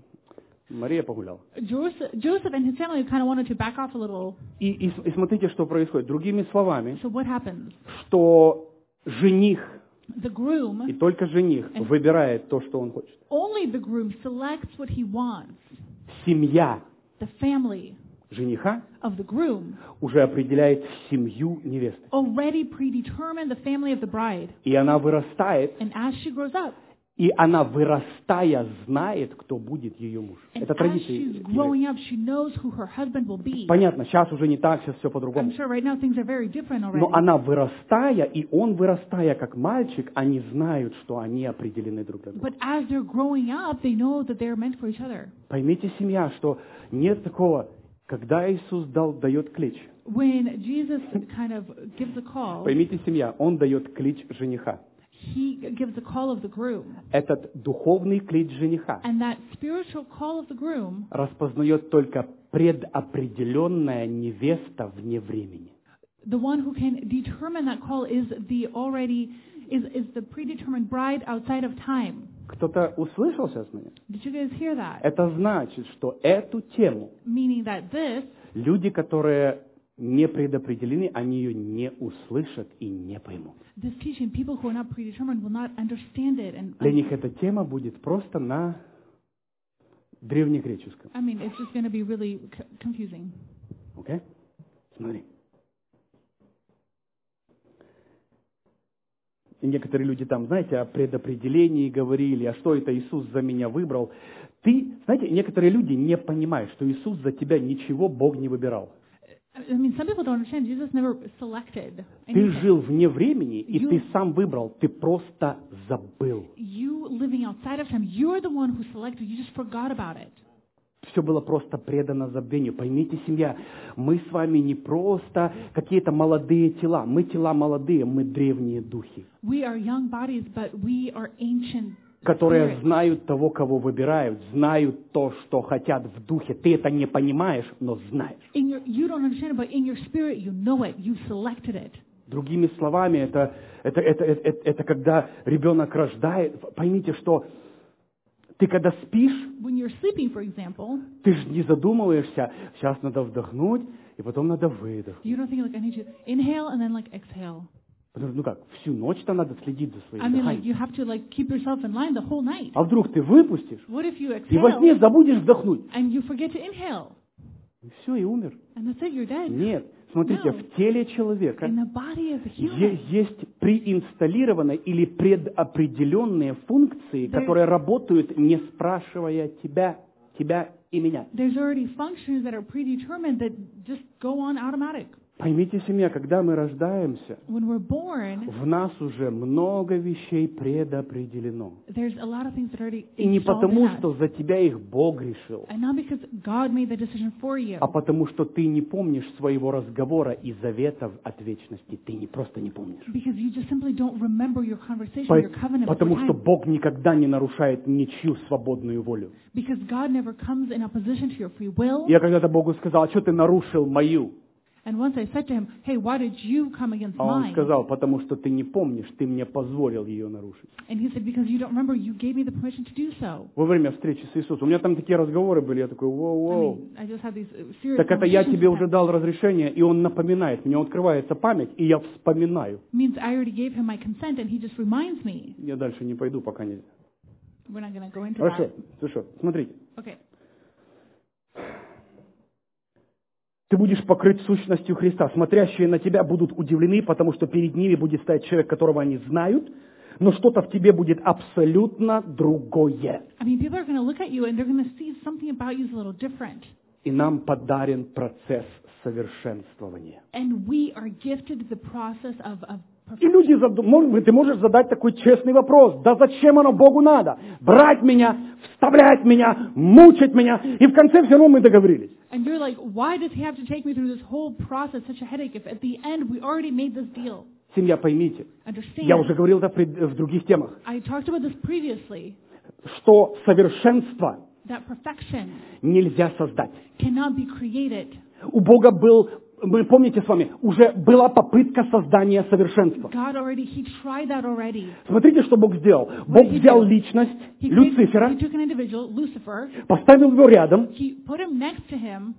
Мария погуляла. Joseph, Joseph and his family kind of wanted to back off a little. И, и, с- и смотрите, что происходит. Другими словами, So what happens? что жених, The groom, и только жених, выбирает то, что он хочет. only the groom selects what he wants. Семья The family жениха of the groom уже определяет семью невесты. already predetermined the family of the bride. И она вырастает, And as she grows up, и она, вырастая, знает, кто будет ее муж. and Это as традиция. she's еврейская. growing up, she knows who her husband will be. Понятно, сейчас уже не так, сейчас все по-другому. I'm sure right now things are very different already. Но она, вырастая, и он, вырастая как мальчик, они знают, что они определены друг для друга. But as they're growing up, they know that they're meant for each other. Поймите, семья, что нет такого, когда Иисус дал, дает клич. When Jesus kind of gives a call, Поймите, семья, Он дает клич жениха. he gives a call of the groom. Этот духовный клич жениха And that spiritual call of the groom распознает только предопределенная невеста вне времени. the one who can determine that call is the already is is the predetermined bride outside of time. Кто-то услышал сейчас меня? Did you guys hear that? Это значит, что эту тему Meaning that this, люди, которые не предопределены, они ее не услышат и не поймут. this teaching, people who are not predetermined will not understand it. And Для них эта тема будет просто на древнегреческом. I mean, it's just going to be really c- confusing. Окей? Смотри. И некоторые люди там, знаете, о предопределении говорили, а что это Иисус за меня выбрал. Ты, знаете, некоторые люди не понимают, что Иисус за тебя ничего Бог не выбирал. I mean, some people don't understand. Jesus never selected Ты anything. жил вне времени, и You- ты сам выбрал, ты просто забыл. You living outside of time, you're the one who selected. You just forgot about it. Все было просто предано забвению. Поймите, семья, мы с вами не просто какие-то молодые тела. Мы тела молодые, мы древние духи, We are young bodies, but we are ancient которые spirits. знают того, кого выбирают, знают то, что хотят в духе. Ты это не понимаешь, но знаешь. In your, you don't understand it, but in your spirit, you know it. You selected it. Другими словами, это, это, это, это, это, это когда ребенок рождает. Поймите, что ты когда спишь, When you're sleeping, for example, ты же не задумываешься, сейчас надо вдохнуть, и потом надо выдохнуть. you don't think like I need to inhale and then like exhale. Потому что, ну как, всю ночь-то надо следить за своим I mean, like дыханием. you have to like keep yourself in line the whole night. А вдруг ты выпустишь, What if you и во сне exhale забудешь вдохнуть, and you forget to inhale? и все, и умер. And that's it, you're dead. Нет, смотрите, No. в теле человека In the body of a е- human, есть преинсталлированные или предопределенные функции, There- которые работают, не спрашивая тебя, тебя и меня. there's already functions that are predetermined that just go on automatic. Поймите, семья, когда мы рождаемся, When we're born, в нас уже много вещей предопределено. there's a lot of things that are already И не installed in потому, us. что за тебя их Бог решил, And not because God made the decision for you, а потому, что ты не помнишь своего разговора и заветов от вечности. Ты не просто не помнишь. because you just simply don't remember your conversation, По- your covenant Потому before что time. Бог никогда не нарушает ничью свободную волю. Because God never comes in opposition to your free will. Я когда-то Богу сказал, а что ты нарушил мою? And once I said to him, hey, why did you come against А он mine? сказал, потому что ты не помнишь, ты мне позволил ее нарушить. And he said, because you don't remember, you gave me the permission to do so. Во время встречи с Иисусом. У меня там такие разговоры были, я такой, I воу-воу. mean, I just had these uh, serious Так это я conversations тебе with уже him. дал разрешение, и он напоминает. Мне открывается память, и я вспоминаю. Means I already gave him my consent, and he just reminds me. Я дальше не пойду, пока не... We're not going to go into Хорошо, that. хорошо. Смотрите. Okay. Ты будешь покрыт сущностью Христа. Смотрящие на тебя будут удивлены, потому что перед ними будет стоять человек, которого они знают, но что-то в тебе будет абсолютно другое. I mean, people are going to look at you, and they're going to see something about you is a little different. И нам подарен процесс совершенствования. And we are gifted the process of, of И люди, зад- может быть, ты можешь задать такой честный вопрос. Да зачем оно Богу надо? Брать меня, вставлять меня, мучить меня. И в конце все равно мы договорились. And you're like, why does he have to take me through this whole process, such a headache, if at the end we already made this deal? Семья, поймите. Understand? Я уже говорил это пред- в других темах. I talked about this previously, Что совершенство that perfection нельзя создать. cannot be created. У Бога был, вы помните с вами, уже была попытка создания совершенства. God already, he tried that already. Смотрите, что Бог сделал. Бог he взял do? личность He, created, Люцифера, he took an individual, Lucifer, поставил его рядом he put him next to him,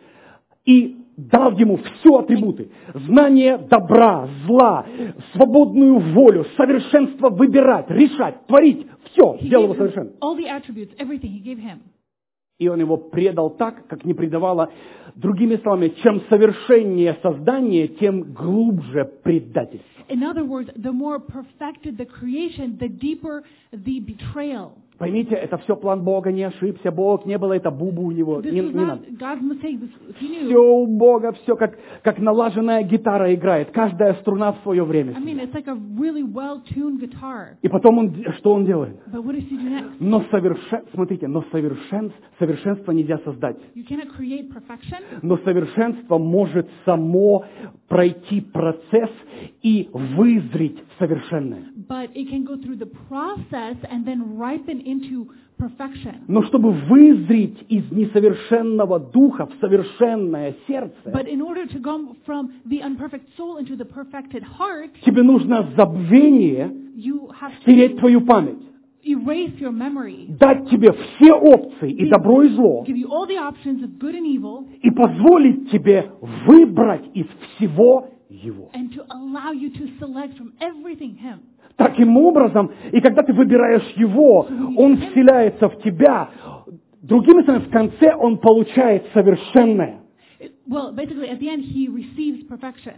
и дал ему все атрибуты. Знание добра, зла, свободную волю, совершенство выбирать, решать, творить. Все, he сделал его gave him совершенным. all the attributes, everything he gave him. И он его предал так, как не предавало. Другими словами, чем совершеннее создание, тем глубже предательство. In other words, the more perfected the creation, the deeper the betrayal. Поймите, это все план Бога, не ошибся Бог, не было это бубу у него. This Не, was не надо. not God's mistake. This, he knew. Все у Бога, все как, как налаженная гитара играет. Каждая струна в свое время. I mean, it's like a really well-tuned guitar. И потом он, что он делает? But what does he do next? Но совершен... Смотрите, но совершен... совершенство нельзя создать. You cannot create perfection, Но совершенство может само пройти процесс и вызреть в совершенное. but it can go through the process and then ripen into perfection. Но чтобы вызреть из несовершенного духа в совершенное сердце, But in order to go from the imperfect soul into the perfected heart, тебе нужно забвение you have стереть to твою память, erase your memory, дать тебе все опции и добро, и зло, give you all the options of good and evil, и позволить тебе выбрать из всего его. and to allow you to select from everything Him. Таким образом, и когда ты выбираешь его, он вселяется в тебя. Другими словами, в конце он получает совершенное. It- well, basically, at the end, He receives perfection.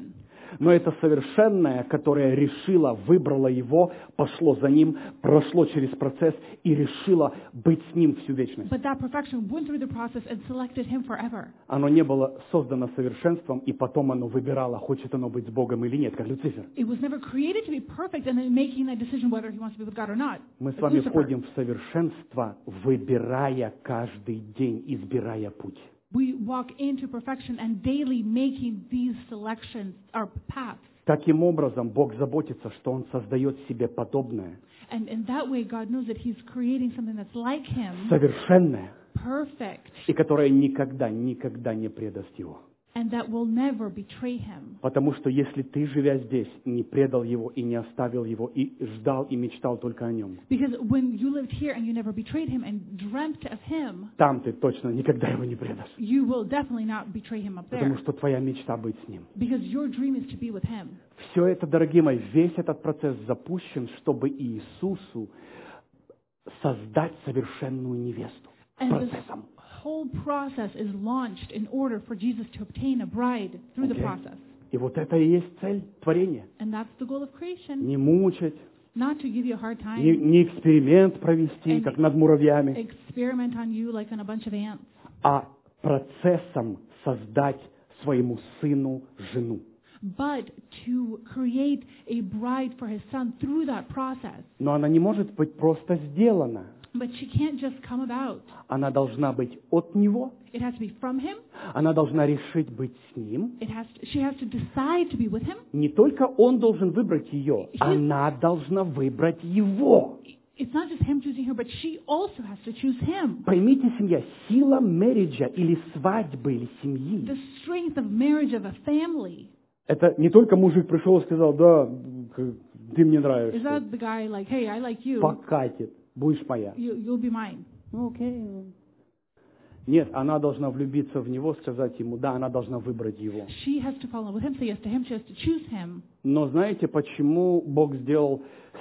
Но это совершенное, которое решило, выбрало его, пошло за ним, прошло через процесс и решило быть с ним всю вечность. But that perfection went through the process and selected him forever. Оно не было создано совершенством, и потом оно выбирало, хочет оно быть с Богом или нет, как Люцифер. It was never created to be perfect and then making that decision whether he wants to be with God or not. Мы с Like вами Lucifer. входим в совершенство, выбирая каждый день, избирая путь. We walk into perfection and daily making these selections, our paths. Таким образом, Бог заботится, что Он создает себе подобное, And in that way, God knows that He's creating something that's like Him, совершенное, perfect, и которое никогда, никогда не предаст Его. and that will never betray Him. Потому что если ты, живя здесь, не предал Его и не оставил Его, и ждал и мечтал только о Нем, Because when you lived here and you never betrayed Him and dreamt of Him, там ты точно никогда Его не предашь. you will definitely not betray Him up Потому there. что твоя мечта быть с Ним. Because your dream is to be with Him. Все это, дорогие мои, весь этот процесс запущен, чтобы Иисусу создать совершенную невесту. And this Процессом. whole process is launched in order for Jesus to obtain a bride through the Окей? process. И вот это и есть цель творения. And that's the goal of creation. Не мучить, Not to give you a hard не, time, не эксперимент провести, And- как над муравьями, experiment on you like on a bunch of ants, а процессом создать своему сыну жену. but to create a bride for His Son through that process. Но она не может быть просто сделана. But she can't just come about. Она должна быть от Него, It has to be from Him. она должна решить быть с Ним. It has to, she has to decide to be with Him. Не только Он должен выбрать ее, она должна выбрать Его. It's not just Him choosing her, but she also has to choose Him. Поймите, семья, сила мэриджа или свадьбы, или The семьи, strength of marriage of a family. это не только мужик пришел и сказал, да, к- ты мне Is нравишься, that the guy like, hey, I like you, покатит, будешь моя. you you'll be mine? Ну, окей. Нет, она должна влюбиться в него, сказать ему, да, она должна выбрать его. She has to fall in love with him, say yes to him. She has to choose him. Но знаете, почему Бог сделал...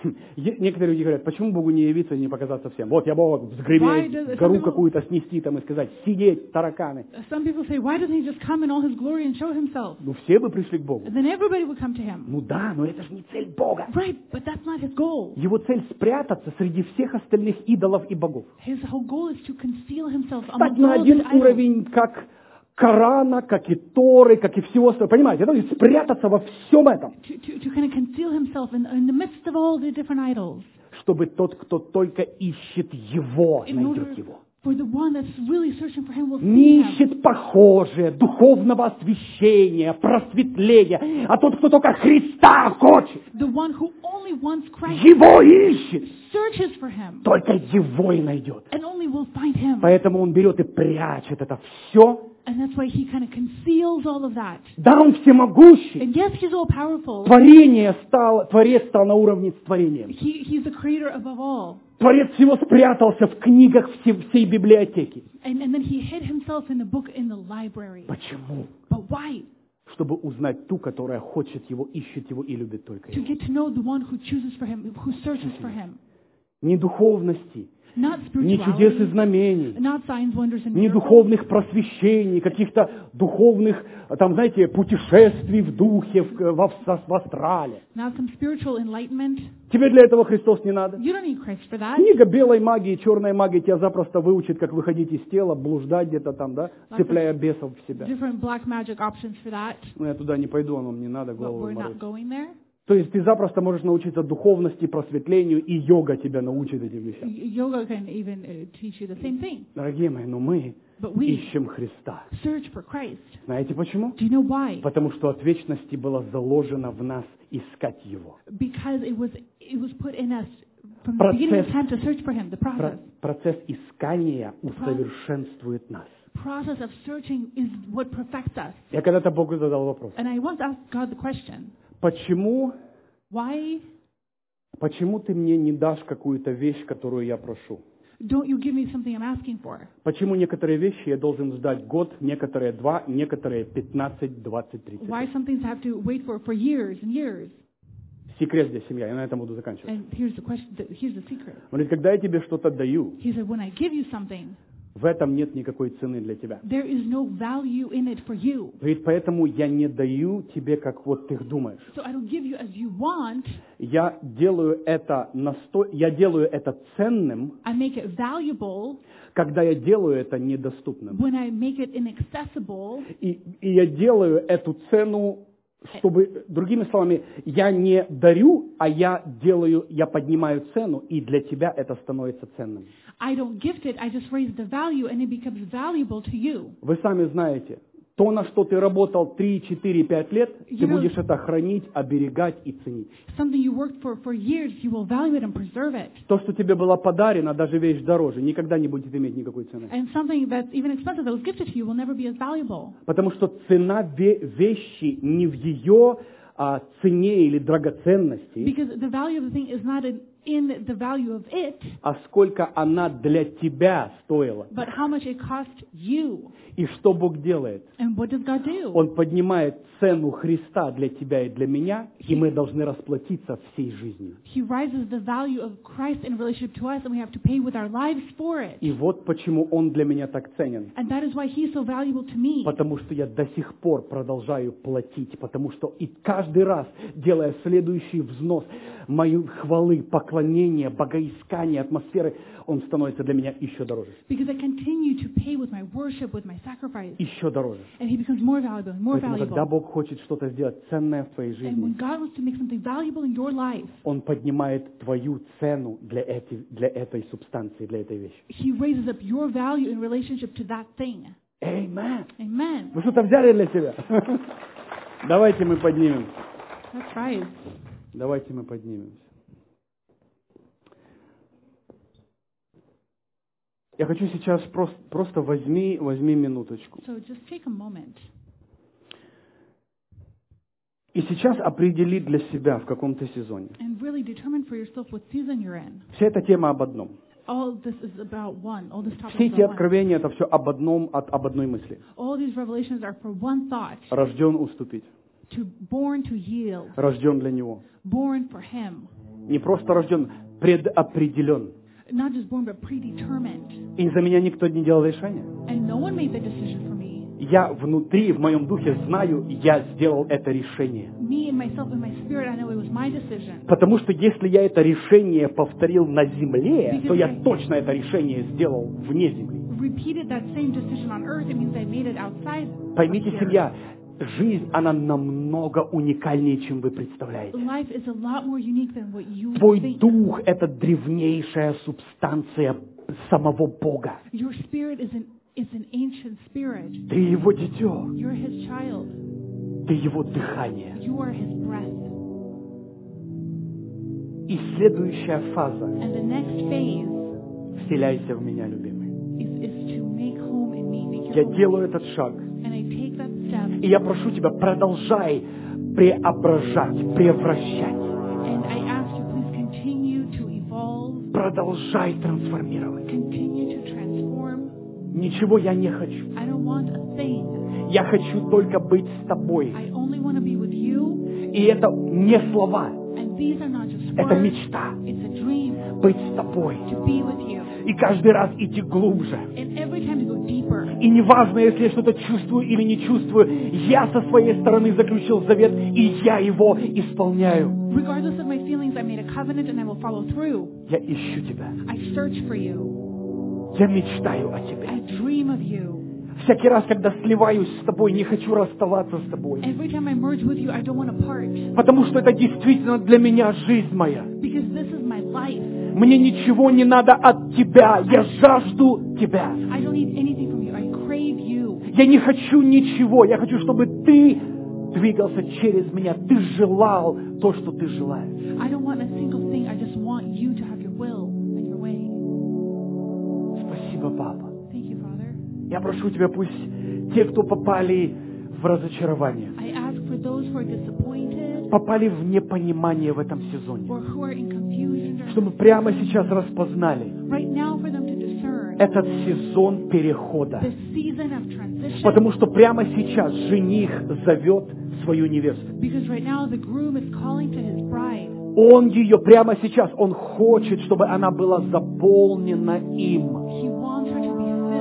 Е- Некоторые люди говорят, почему Богу не явиться и не показаться всем? Вот я Бог Why does- взгреметь, гору some people- какую-то снести там и сказать, сидеть, тараканы. Some people say, why doesn't he just come in all his glory and show himself? Ну, все бы пришли к Богу. And then everybody would come to him. Ну да, но это же не цель Бога. Right, but that's not his goal. Его цель спрятаться среди всех остальных идолов и богов. His whole goal is to conceal himself Стать among на all один these idols. уровень, как Корана, как и Торы, как и всего остального. Понимаете, то есть спрятаться во всем этом, To, to, to kind of conceal himself in, in the midst of all the different idols. чтобы тот, кто только ищет Его, In найдет order Его. for the one that's really searching for him will see Не him. ищет похожее, духовного освящения, просветления, а тот, кто только Христа хочет, The one who only wants Christ Его ищет, searches for him только Его и найдет. and only will find him. Поэтому он берет и прячет это все. And that's why he kind of conceals all of that. Да, он всемогущий. And yes, he's all powerful. Творение стал, Творец стал на уровне с творением. He, he's the creator above all. Творец всего спрятался в книгах всей, всей библиотеки. And, and then he hid himself in the book in the library. Почему? But why? Чтобы узнать ту, которая хочет Его, ищет Его и любит только To Его. get to know the one who chooses for him, who searches for him. Ни духовности, Not ни чудес и spirituality, знамений, not signs, wonders, and ни miracles. духовных просвещений, каких-то духовных, там, знаете, путешествий в духе, в, в, в, в астрале. Not some spiritual enlightenment. Тебе для этого Христос не надо. You don't need Christ for that. Книга белой магии, черной магии тебя запросто выучит, как выходить из тела, блуждать где-то там, да, цепляя бесов в себя. Different black magic options for that. Ну, я туда не пойду, оно мне надо, But голову we're морочить. not going there. То есть ты запросто можешь научиться духовности, просветлению, и йога тебя научит этим вещам. Y- Yoga can even uh, teach you the same thing. Дорогие мои, но мы But we ищем Христа. search for Christ. Знаете почему? Do you know why? Потому что от вечности было заложено в нас искать Его. Because it was it was put in us from the Процесс- beginning of time to search for Him. The Про- process, процесс искания усовершенствует нас. process of searching is what perfects us. Я когда-то Богу задал вопрос. And I once asked God the question: Почему, Why почему ты мне не дашь какую-то вещь, которую я прошу? don't you give me something I'm asking for? Почему некоторые вещи я должен ждать год, некоторые два, некоторые пятнадцать, двадцать, тридцать Why лет? some things have to wait for for years and years? Секрет для семьи, я на этом буду заканчивать. And here's the question. The, here's the secret. Он говорит, когда я тебе что-то даю, He said, when I give you something, в этом нет никакой цены для тебя. There is no value in it for you. Говорит, поэтому я не даю тебе, как вот ты думаешь. So I don't give you as you want. Я делаю это насто... я делаю это ценным, I make it valuable когда я делаю это недоступным. when I make it inaccessible. И, и я делаю эту цену, чтобы, другими словами, я не дарю, а я делаю, я поднимаю цену, и для тебя это становится ценным. I don't gift it, I just raise the value and it becomes valuable to you. Вы сами знаете, то, на что ты работал три, четыре, пять лет, ты You know- будешь это хранить, оберегать и ценить. Something you worked for for years, you will value it and preserve it. То, что тебе было подарено, даже вещь дороже, никогда не будет иметь никакой цены. And something that's even expensive that was gifted to you will never be as valuable. Потому что цена ве- вещи не в ее а, цене или драгоценности, Because the value of the thing is not in, in the value of it, а сколько она для тебя стоила. but how much it cost you. И что Бог делает? And what does God do? Он поднимает цену Христа для тебя и для меня, и мы должны расплатиться всей жизнью. He rises the value of Christ in relationship to us, and we have to pay with our lives for it. И вот почему Он для меня так ценен. And that is why He's so valuable to me. Потому что я до сих пор продолжаю платить, потому что и каждый раз, делая следующий взнос мою хвалы, поклонения, богоискания, атмосферы, он становится для меня еще дороже. Because I continue to pay with my worship, with my sacrifice. Еще дороже. And He becomes more valuable, more Поэтому, когда valuable. Бог хочет что-то сделать ценное в твоей And жизни, when God wants to make something valuable in your life, Он поднимает твою цену для этой, для этой субстанции, для этой вещи. He raises up your value in relationship to that thing. Amen. Amen. Вы что-то взяли для себя? Давайте мы поднимемся. That's right. Давайте мы поднимемся. Я хочу сейчас просто, просто возьми, возьми минуточку. So just take a moment. И сейчас определи для себя в каком-то сезоне. And really determine for yourself what season you're in. Вся эта тема об одном. All this is about one. All this topic Все is эти about one. откровения, это все об одном, от, об одной мысли. All these revelations are for one thought. Рожден уступить. To born to yield. Рожден для Него. Born for Him. Не просто рожден, предопределен. Not just born, but predetermined. И за меня никто не делал решения. And no one made the decision for me. Я внутри, в моем духе знаю, я сделал это решение. Me and myself and my spirit, I know it was my decision. Потому что если я это решение повторил на земле, то я точно это решение сделал вне земли. Repeated that same decision on earth, it means I made it outside. Поймите, here. семья, жизнь, она намного уникальнее, чем вы представляете. Life is a lot more unique than what you Твой think. дух – это древнейшая субстанция самого Бога. Your spirit is an is an ancient spirit. Ты Его дитё, You're His child. ты Его дыхание. You are His breath. И следующая фаза And the next phase – вселяйся в меня, любимый. is, is to make home in me, make your Я home in делаю me. этот шаг. And I take that step, И я прошу тебя, продолжай преображать, превращать. and I ask you, please continue to evolve, Продолжай трансформировать. continue to transform. Ничего я не хочу. I don't want a thing. Я хочу только быть с тобой. I only want to be with you. И это не слова, And these are not just это words. мечта. It's a dream Быть с тобой. to be with you. И каждый раз идти глубже. And every time to go deeper. И неважно, если я что-то чувствую или не чувствую, я со своей стороны заключил завет, и я его исполняю. Regardless of my feelings, I made a covenant and I will follow through. Я ищу тебя. I search for you. Я мечтаю о тебе. I dream of you. Всякий раз, когда сливаюсь с тобой, не хочу расставаться с тобой. Every time I merge with you, I don't want to part. Потому что это действительно для меня жизнь моя. Because this is my life. Мне ничего не надо от тебя. Я жажду тебя. I don't need anything from you. I crave you. Я не хочу ничего. Я хочу, чтобы ты двигался через меня. Ты желал то, что ты желаешь. I don't want a single thing. I just want you to have your will and your way. Спасибо, папа. Thank you, Father. Я прошу тебя, пусть те, кто попали в разочарование, I ask for those who are disappointed попали в непонимание в этом сезоне, or who are in confusion, or чтобы прямо сейчас распознали right now for them to discern этот сезон перехода. the season of transition. Потому что прямо сейчас жених зовет свою невесту. Because right now the groom is calling to his bride. Он ее прямо сейчас, он хочет, чтобы она была заполнена им. He wants her to be filled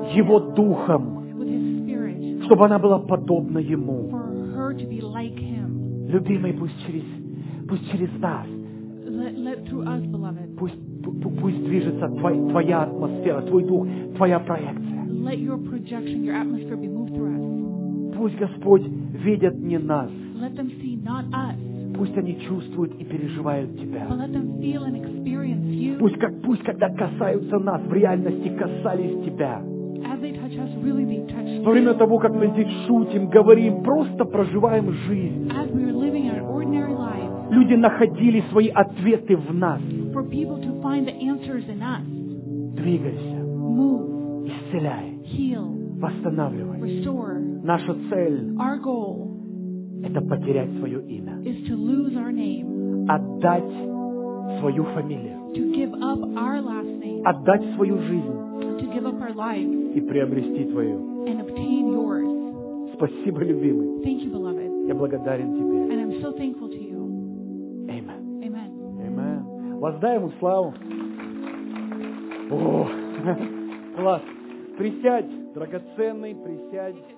Его Духом, with His Spirit, чтобы она была подобна Ему. for her to be like Him. Любимый, пусть через, пусть через нас, Let, let through us, beloved, пусть, пу- пусть движется твой- Твоя атмосфера, Твой Дух, Твоя проекция. let your projection, your atmosphere be moved through us. Пусть, Господь, видят не нас, Let them see not us, пусть они чувствуют и переживают but Тебя. let them feel and experience you. Пусть, как, пусть когда касаются нас, в реальности касались Тебя. As they touch us, really being touched. Во время того, как мы здесь шутим, говорим, просто проживаем жизнь, As we are living our ordinary lives, люди находили свои ответы в нас. for people to find the answers in us. Двигайся, Move, исцеляй, heal, восстанавливай. restore. Наша цель Our goal – это потерять свое имя, is to lose our name, отдать свою фамилию, to give up our last name, отдать свою жизнь to give up our lives и приобрести Твою. and obtain yours. Спасибо, любимый. Thank you, beloved. Я благодарен Тебе. And I'm so thankful to you. Amen. Amen. Amen. Воздай Ему славу. О, класс. Присядь, драгоценный, присядь.